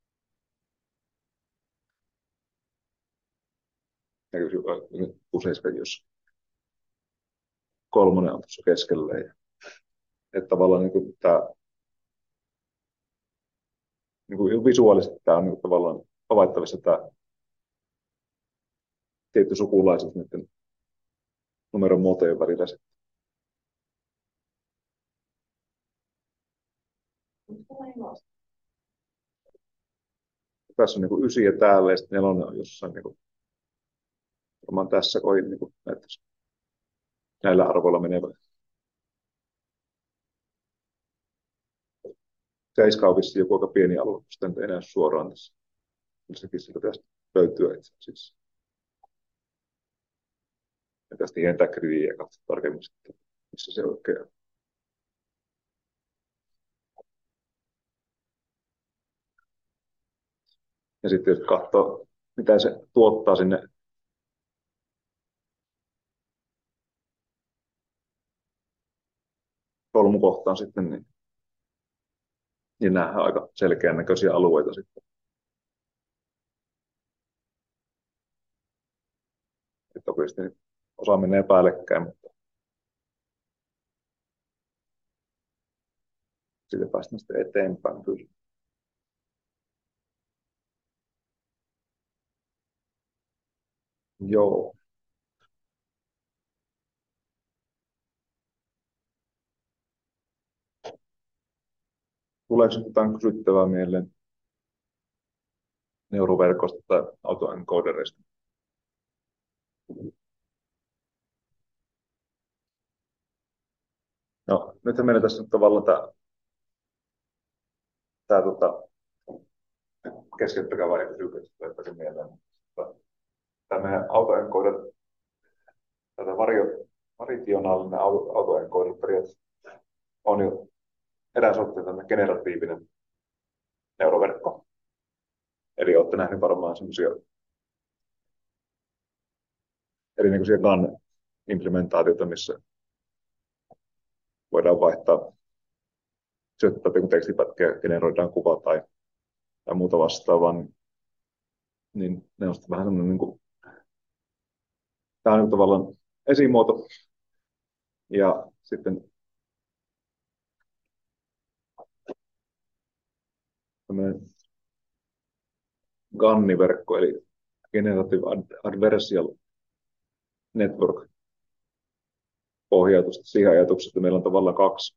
S1: Näkyy useiska, jos kolmonen on tuossa keskellä. Että tavallaan niin tämä niin visuaalisesti tämä on niin tavallaan havaittavissa tämä tietty sukulaisuus niiden numeron muotojen välillä. Tässä on niin 9 ja täällä ja sitten 4 on jossain niin varmaan tässä kohin niin näyttäisi näillä arvoilla menevä. 7 on vissiin joku aika pieni alue, sitä nyt ei enää suoraan tässä. Sekin sieltä pitäisi löytyä itse asiassa. Ja tästä hientää gridiä ja katsoa tarkemmin sitten, missä se oikein on. Ja sitten jos katsoo, mitä se tuottaa sinne solmukohtaan sitten, niin nähdään aika selkeän näköisiä alueita sitten. Että oikeasti osa menee päällekkäin, mutta siitä päästään sitten eteenpäin kyllä. Joo. Tuleeko jotain kysyttävää mieleen neuroverkosta tai autoencoderista? No, nythän meillä tässä on tavallaan tämä keskeyttäkää vai kysykää mieleen. Tämä meidän autoencoder, tätä varitionaalinen autoencoder periaatteessa on jo erään suhteen generatiivinen neuroverkko. Eli olette nähneet varmaan semmoisia erinäköisiä GAN-implementaatioita, missä voidaan vaihtaa syöttää joku tekstipätkä, generoidaan kuva tai muuta vastaavaa, niin ne on sitten vähän semmoinen, niin kuin, tämä on tavallaan esimuoto, ja sitten tämmöinen GAN-verkko, eli Generative Adversarial Network, pohjautuu siihen ajatukseen, että meillä on tavallaan kaksi.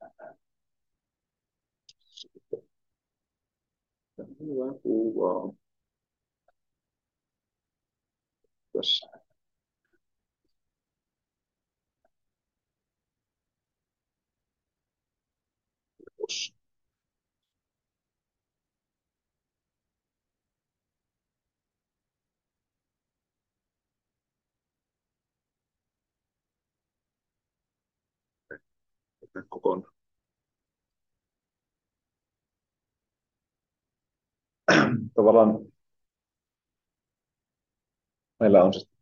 S1: Hyvä kuva. Tässä. Kokonaan. tavallaan meillä on siis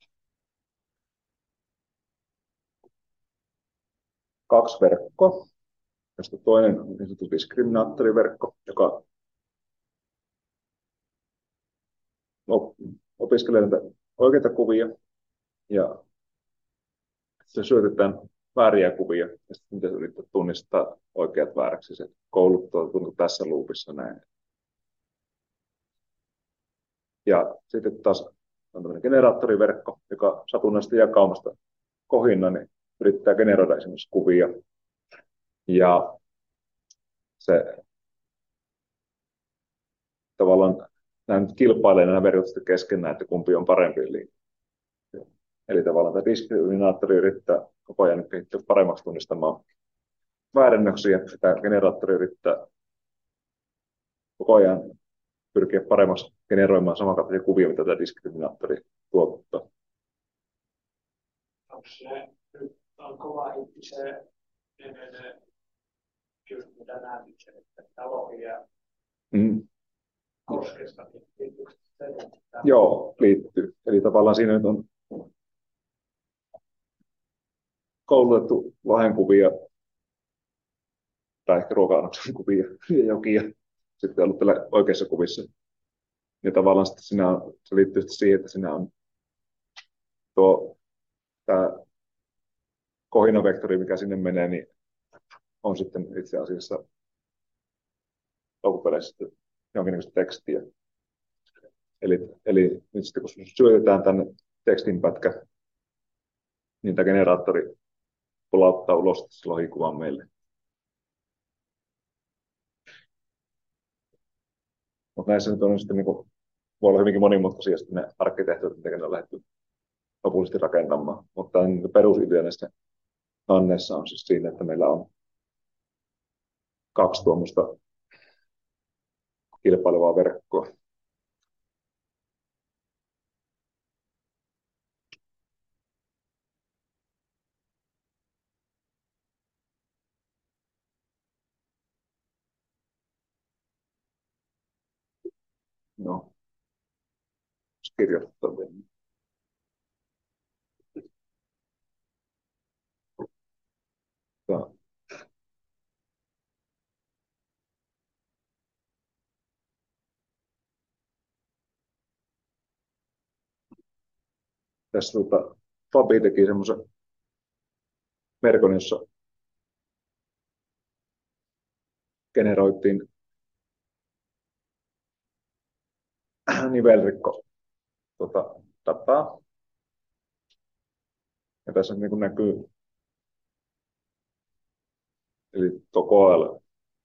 S1: kaksi verkkoa, josta toinen on niin sanottu diskriminaattoriverkko, joka opiskelee näitä oikeita kuvia ja se syötetään vääriä kuvia ja sitten pitäisi yrittää tunnistaa oikeat vääräksi. Se kouluttautuu tässä loopissa näin. Ja sitten taas on tämmöinen generaattoriverkko, joka satunnaisesti jakaumasta kohinnan niin yrittää generoida esimerkiksi kuvia. Ja se tavallaan nämä nyt kilpailee nämä verkot keskenään, että kumpi on parempi. Eli tavallaan tämä diskriminaattori yrittää koko ajan kehittyä paremmaksi tunnistamaan väärennöksiä. Tämä generaattori yrittää koko ajan pyrkiä paremmaksi generoimaan samankaltaisia kuvia, mitä tämä diskriminaattori tuottaa.
S3: Onko se nyt on kova hitti se just mitä näet, että taloihin ja koskesta, niin liittyykö se?
S1: Joo, liittyy. Eli tavallaan siinä nyt on koulutettu lahenkuvia tai ehkä ruoka-annoksen kuvia ja jokia. Sitten ollut tällä oikeissa kuvissa. Ja tavallaan sitten se liittyy sitten siihen, että siinä on tämä kohinavektori, mikä sinne menee, niin on sitten itse asiassa loppupeleissä jonkinlaista tekstiä. Eli nyt sitten kun syötetään tänne tekstinpätkä, niin tämä generaattori pulauttaa ulos tässä lohikuvan meille. Mutta näissä nyt on sitten voi olla hyvinkin monimutkaisia sitten ne arkkitehtuurit, mitä ne on lähdetty lopullisesti rakentamaan. Mutta perusidea näissä anneissa on siis siinä, että meillä on kaksi tuommoista kilpailevaa verkkoa. No, kirjoittaa vielä. Tässä Fabi teki semmoisen verkon, jossa generoitiin nivelrikko dataa. Ja tässä niin näkyy, eli tuo KL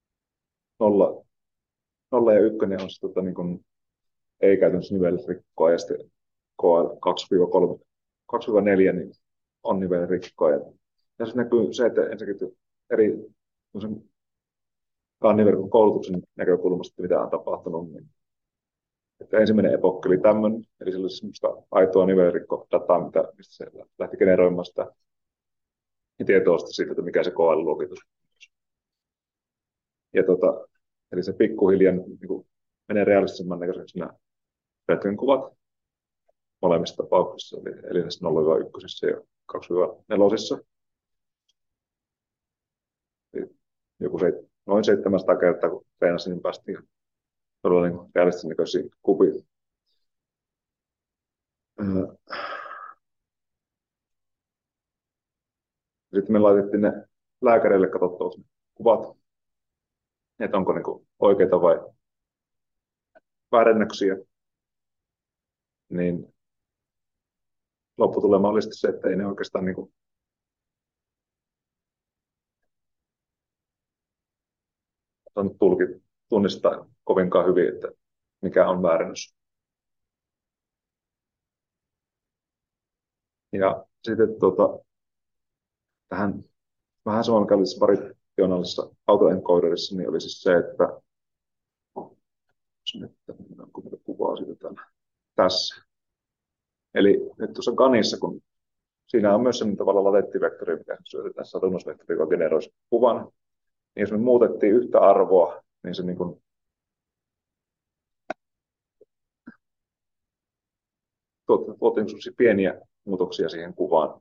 S1: 0 ja 1 on se, niin ei käytännössä nivelrikkoa, ja sitten KL 2-4 niin on nivelrikkoa. Ja tässä näkyy se, että ensinnäkin eri kanniverkon koulutuksen näkökulmasta, mitä on tapahtunut. Niin, että ensimmäinen epokki oli tämmöinen, eli se oli semmoista aitoa nivelrikkodataa, mistä se lähti generoimaan sitä tietoa siitä, että mikä se KL-luokitus on. Ja eli se pikkuhiljaa niin menee realistisemman näköiseksi nämä röntgenkuvat molemmissa tapauksissa, eli näissä 0-1 ja 2-4. Noin 700 kertaa, kun treenasin, niin päästiin todella niin realistisen näköisiä kuvia. Sitten me laitettiin ne lääkäreille katsottavaksi kuvat, että onko niin oikeita vai väärennöksiä. Niin lopputulema oli se, että ei ne oikeastaan niin tulkit tunnistaa kovinkaan hyvin, että mikä on väärennös. Ja sitten tähän vähän samankallisessa variationaalisessa autoencoderissa niin oli siis se, että onko kuvaa siitä täällä tässä. Eli nyt tuossa GANissa, kun siinä on myös sellainen tavalla latenttivektori, mikä syötetään satunnaisvektori, joka generoisi kuvan, niin jos me muutettiin yhtä arvoa, niin se niin kuin tuotiin pieniä muutoksia siihen kuvaan.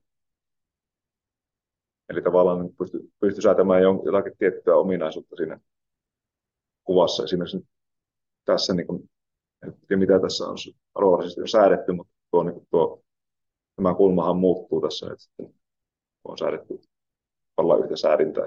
S1: Eli tavallaan pystyi säätämään jotakin tiettyä ominaisuutta siinä kuvassa. Esimerkiksi tässä, niin kuin, en tiedä mitä tässä on arvovarsinaisesti säädetty, mutta tämä kulmahan muuttuu tässä nyt sitten, kun on säädetty vallan yhtä säädintää.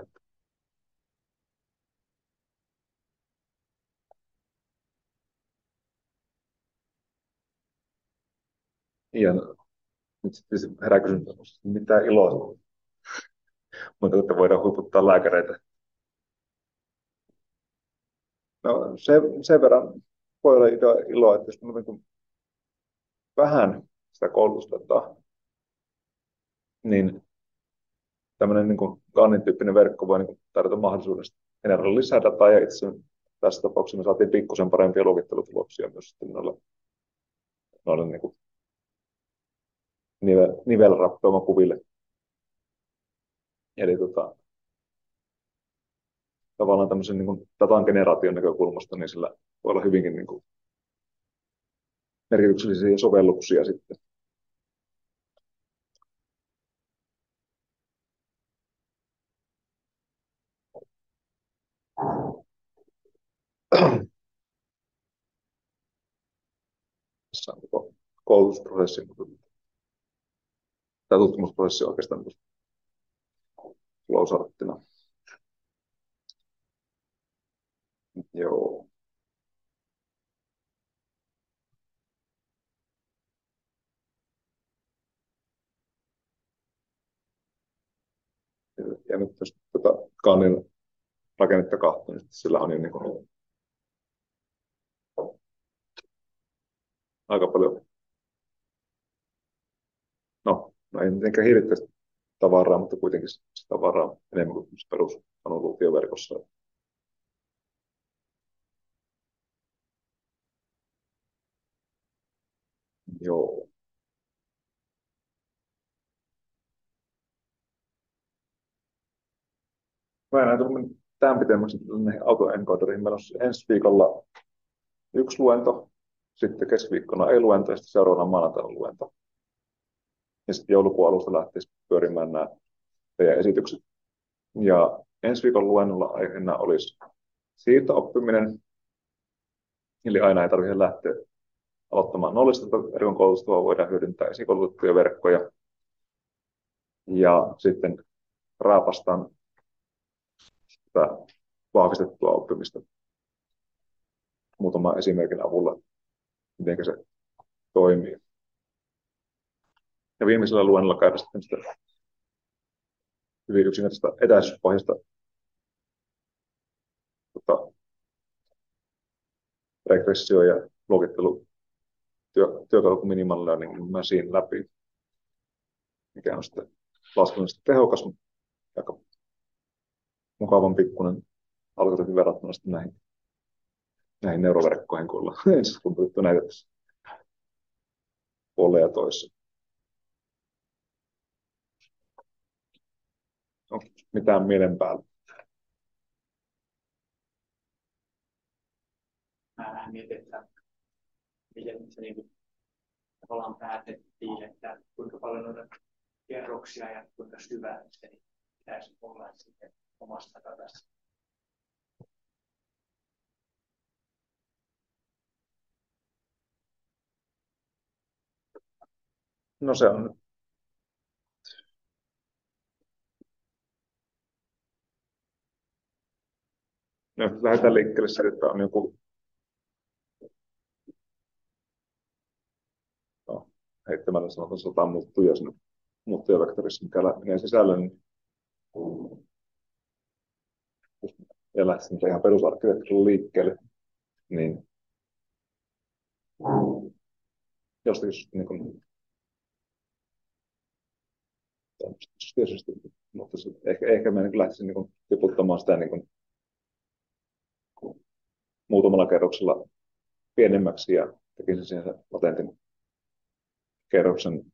S1: Ja nyt sitten herää kysymys, mitä iloa, mutta että voidaan huiputtaa lääkäreitä. No sen verran voi olla iloa, että jos niin vähän sitä koulutusta, niin tämmöinen niin Gannin tyyppinen verkko voi niin tarjota mahdollisuudesta generoida lisää dataa, ja itse tässä tapauksessa me saatiin pikkusen parempia luokittelutuloksia myös sitten noille niin nivelrappeumakuville. Eli tavallaan tämmöisen niin datan generaation näkökulmasta, niin sillä voi olla hyvinkin niin merkityksellisiä sovelluksia sitten. Tässä on koko koulutusprosessi, tämä tutkimusprosessi oikeastaan flowcharttina. Joo. Ja nyt jos Gannin rakennetta katsoo, niin sillä on jo niin kuin aika paljon, no ei mitenkään hirveästi tavaraa, mutta kuitenkin sitä tavaraa enemmän kuin perusanaluutioverkossa. Joo. Mä en näytä tämän pitemmäksi näihin autoencoderiin. Meillä on ensi viikolla yksi luento, sitten keskiviikkona ei luento ja sitten seuraavana maanantaina luento. Ja sitten joulukuun alusta lähtee pyörimään nämä teidän esitykset. Ja ensi viikon luennolla aiheena olisi siirto-oppiminen. Eli aina ei tarvitse lähteä aloittamaan nollista verkon koulutusta, vaan voidaan hyödyntää esikoulutettuja verkkoja. Ja sitten raapastaan sitä vahvistettua oppimista muutaman esimerkin avulla, miten se toimii. Ja viimeisellä luennolla käydään sitten sitä hyvin yksinkertaista etäisyyspohjasta regressio- ja luokittelutyökalu kuin minimal learning machine läpi, mikä on sitten laskennallisesti tehokas, mutta aika mukavan pikkuinen algoritmi verrattuna sitten näihin neuroverkkoihin, kun ollaan ensin puhuttu näitä tässä puolella ja toisessa. Onko mitään mielen päällä?
S3: Mä vähän mietin, että miten se niin tavallaan päätettiin, että kuinka paljon noita kerroksia ja kuinka syvää se pitäisi olla sitten omasta datasta.
S1: No se on. No, lähdetään liikkeelle siitä, että on joku heittämällä sanotaan 100 muuttuja sinne muuttujavektorissa, mikä menee sisälle, niin ja lähtee ihan perusarkkitehtuurilla liikkeelle, niin jostakin niin kuin, tietysti, mutta ehkä mä niin lähtisin niin tiputtamaan sitä niin kuin, muutamalla kerroksella pienemmäksi ja tekisin siihen latentin kerroksen.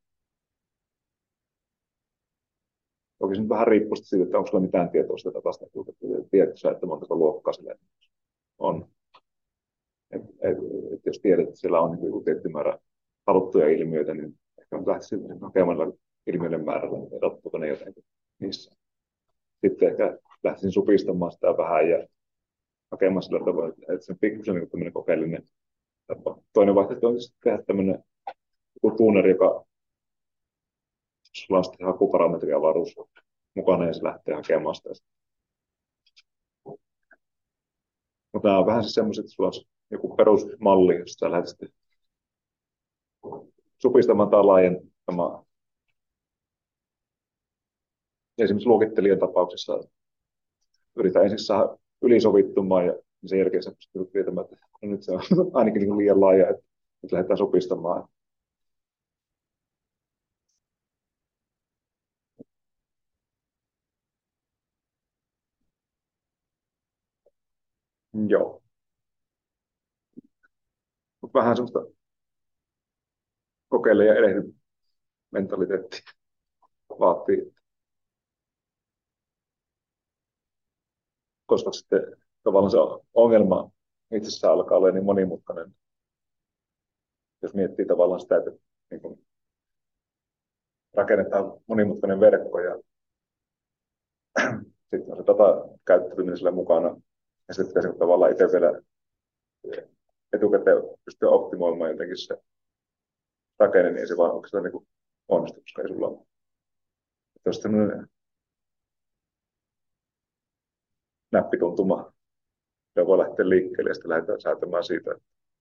S1: Toki se nyt vähän riippuu siitä, että onko sulla mitään tietoa sitä datasta, tiedätkö, että montako luokkaa sille on. Et jos tiedät, että siellä on niin joku tietty määrä haluttuja ilmiöitä, niin ehkä mä lähtisin hakemaan ilmiöiden määrällä, että erottuuko ne jotenkin niissä. Sitten ehkä lähtisin supistamaan sitä vähän ja hakemaan sillä tavalla, että se on pikkusen niin tämmöinen kokeellinen tapa. Toinen vaihtoehto on sitten tehdä tämmöinen joku tuuneri, joka sulla on sitten hakuparametriavaruus mukana ja se lähtee hakemaan sitä. Mutta nämä on vähän siis semmoiset, että sulla on joku perusmalli, josta sä lähdet sitten supistamaan tai laajentamaan. Esimerkiksi luokittelijan tapauksessa yritän ensin saada ylisovittumaan ja sen jälkeen sä pystyt tietämään, että no nyt se on ainakin niin liian laaja, että nyt lähdetään supistamaan. Joo. Mutta vähän semmoista kokeile ja erehdy mentaliteetti vaatii, koska sitten tavallaan se ongelma itsessään alkaa olla niin monimutkainen. Jos miettii tavallaan sitä, että niin kun rakennetaan monimutkainen verkko ja sitten on se datakäyttäminen sillä mukana ja sitten pitäisi tavallaan itse vielä etukäteen pystyä optimoimaan jotenkin se rakenne, niin ei se vaan onko sitä niin onnistu, koska ei sulla ole. Jos tämmöinen näppituntuma, ja voi lähteä liikkeelle ja sitten lähdetään säätämään siitä.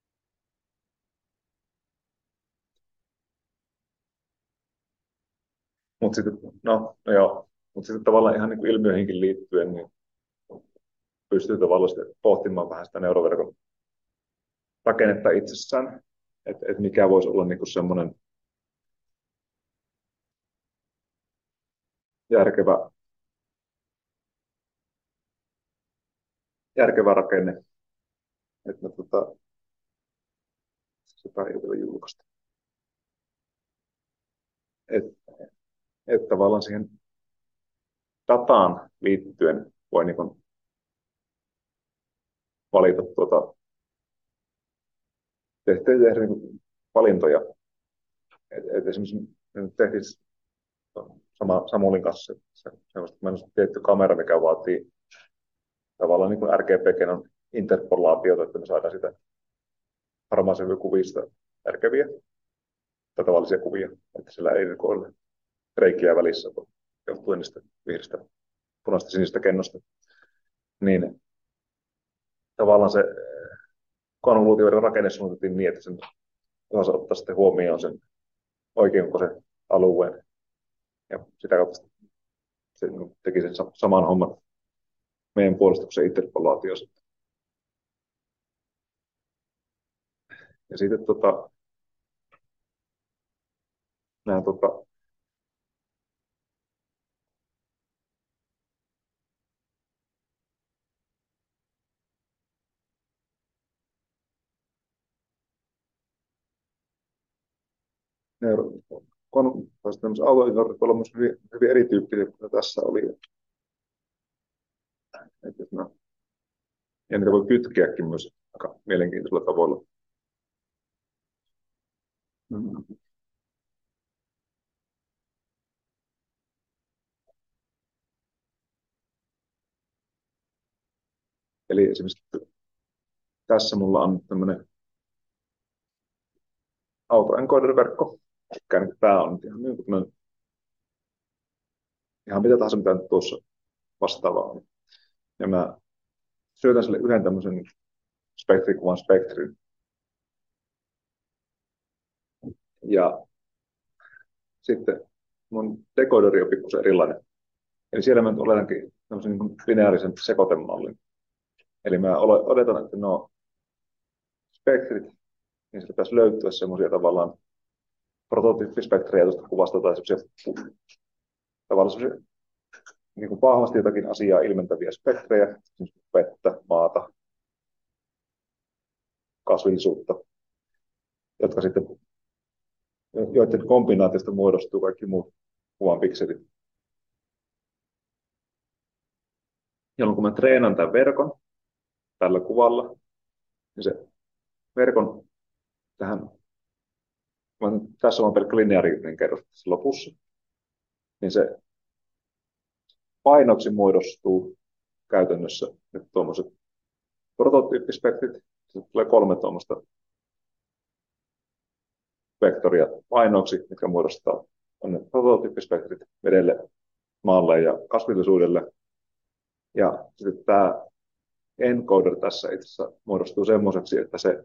S1: Mutta sitten, no joo, mutta sitten tavallaan ihan niin kuin ilmiöihinkin liittyen, niin pystyy tavallaan sitten pohtimaan vähän sitä neuroverkon rakennetta itsessään, että mikä voisi olla niin kuin semmoinen järkevä rakenne, että sitä ei vielä julkaista. Että tavallaan siihen dataan liittyen voi niin kuin valita tehdä niin kuin valintoja. Et esimerkiksi me tehtiin Samulin kanssa semmoista tietty kamera, mikä vaatii tavallaan niin kuin RGB-kenon interpolaatiota, että me saadaan sitä harmaasävykuvista järkeviä tai tavallisia kuvia, että sillä ei ole reikiä välissä johtuen niistä vihreistä, punaista, sinistä kennosta. Niin tavallaan se konvoluutioiden rakenne suunniteltiin niin, että sen osasi ottaa sitten huomioon sen oikeankoisen alueen ja sitä kautta se teki sen saman homman meidän puolustuksen interpolaatiossa. Ja sitten nämä autoinnorit olla myös hyvin, hyvin erityyppisiä, kuin tässä oli. Ja niitä voi kytkeäkin myös aika mielenkiintoisilla tavoilla. Eli esimerkiksi tässä mulla on tämmöinen autoencoder-verkko. Tämä on ihan mitä tahansa, mitä nyt tuossa vastaavaa on. Ja mä syötän sille yhden tämmöisen spektrikuvan spektrin. Ja sitten mun dekoderi on pikkusen erilainen. Eli siellä mä oletankin tämmöisen niin lineaarisen sekoitemallin. Eli mä odotan, että nuo spektrit, niin sieltä pitäisi löytyä semmoisia tavallaan prototyyppispektrejä tuosta kuvasta tai semmoisia tavallaan semmoisia niin kuin vahvasti jotakin asiaa ilmentäviä spektrejä, vettä, maata, kasvillisuutta, joiden kombinaatiosta muodostuu kaikki muut kuvan pikselit. Jolloin kun mä treenan tämän verkon tällä kuvalla, niin se verkon tähän tässä on pelkkä lineaarinen kerros tässä lopussa, niin se painoksi muodostuu käytännössä nyt tuommoiset prototyyppispektrit. Sitten tulee 3 tuommoista vektoria painoksi, mitkä muodostaa on ne prototyyppispektrit vedelle, maalle ja kasvillisuudelle. Ja sitten tämä encoder tässä itse asiassa muodostuu semmoiseksi, että se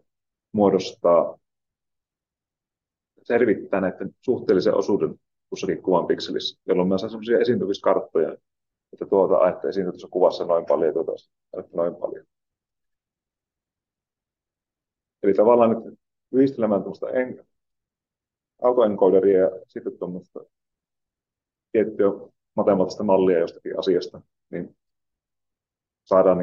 S1: selvittää näiden suhteellisen osuuden kussakin kuvan pikselissä, jolloin me saa semmoisia esiintymiskarttoja, että tuota aihetta esiintyy tuossa kuvassa noin paljon ja tuota noin paljon. Eli tavallaan nyt yhdistelemään tuosta autoencoderia ja sitten tuommoista tiettyä matemaattista mallia jostakin asiasta, niin saadaan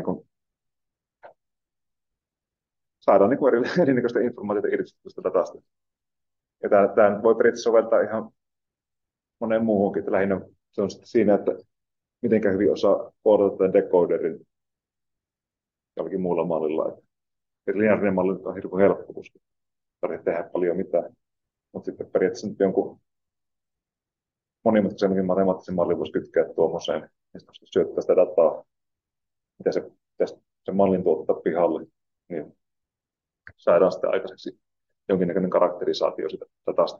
S1: erinäköistä informaatiota irti tuosta datasta. Ja tämä voi periaatteessa soveltaa ihan moneen muuhunkin, että lähinnä se on sitten siinä, että miten hyvin osaa koodata tämän decoderin jollakin muulla mallilla. Että lineaarinen malli on hirveän helppo, koska tarvitsee tehdä paljon mitään. Mutta sitten periaatteessa nyt jonkun monimutkaisemminkin matemaattisen mallin voisi kytkeä tuommoiseen, ja sitten syöttää sitä dataa, mitä se mallin tuottaa pihalle, niin saadaan sitten aikaiseksi jonkinnäköinen karakterisaatio sitä datasta.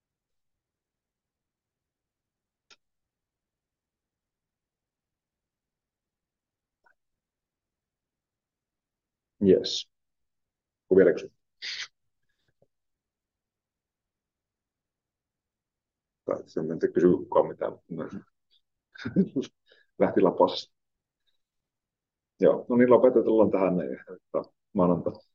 S1: Yes. Vieläkö? Tai sen en kysy kukaan mitään, mutta lähti lapasesta. Joo, no niin lopetetellaan tähän. Maanantai.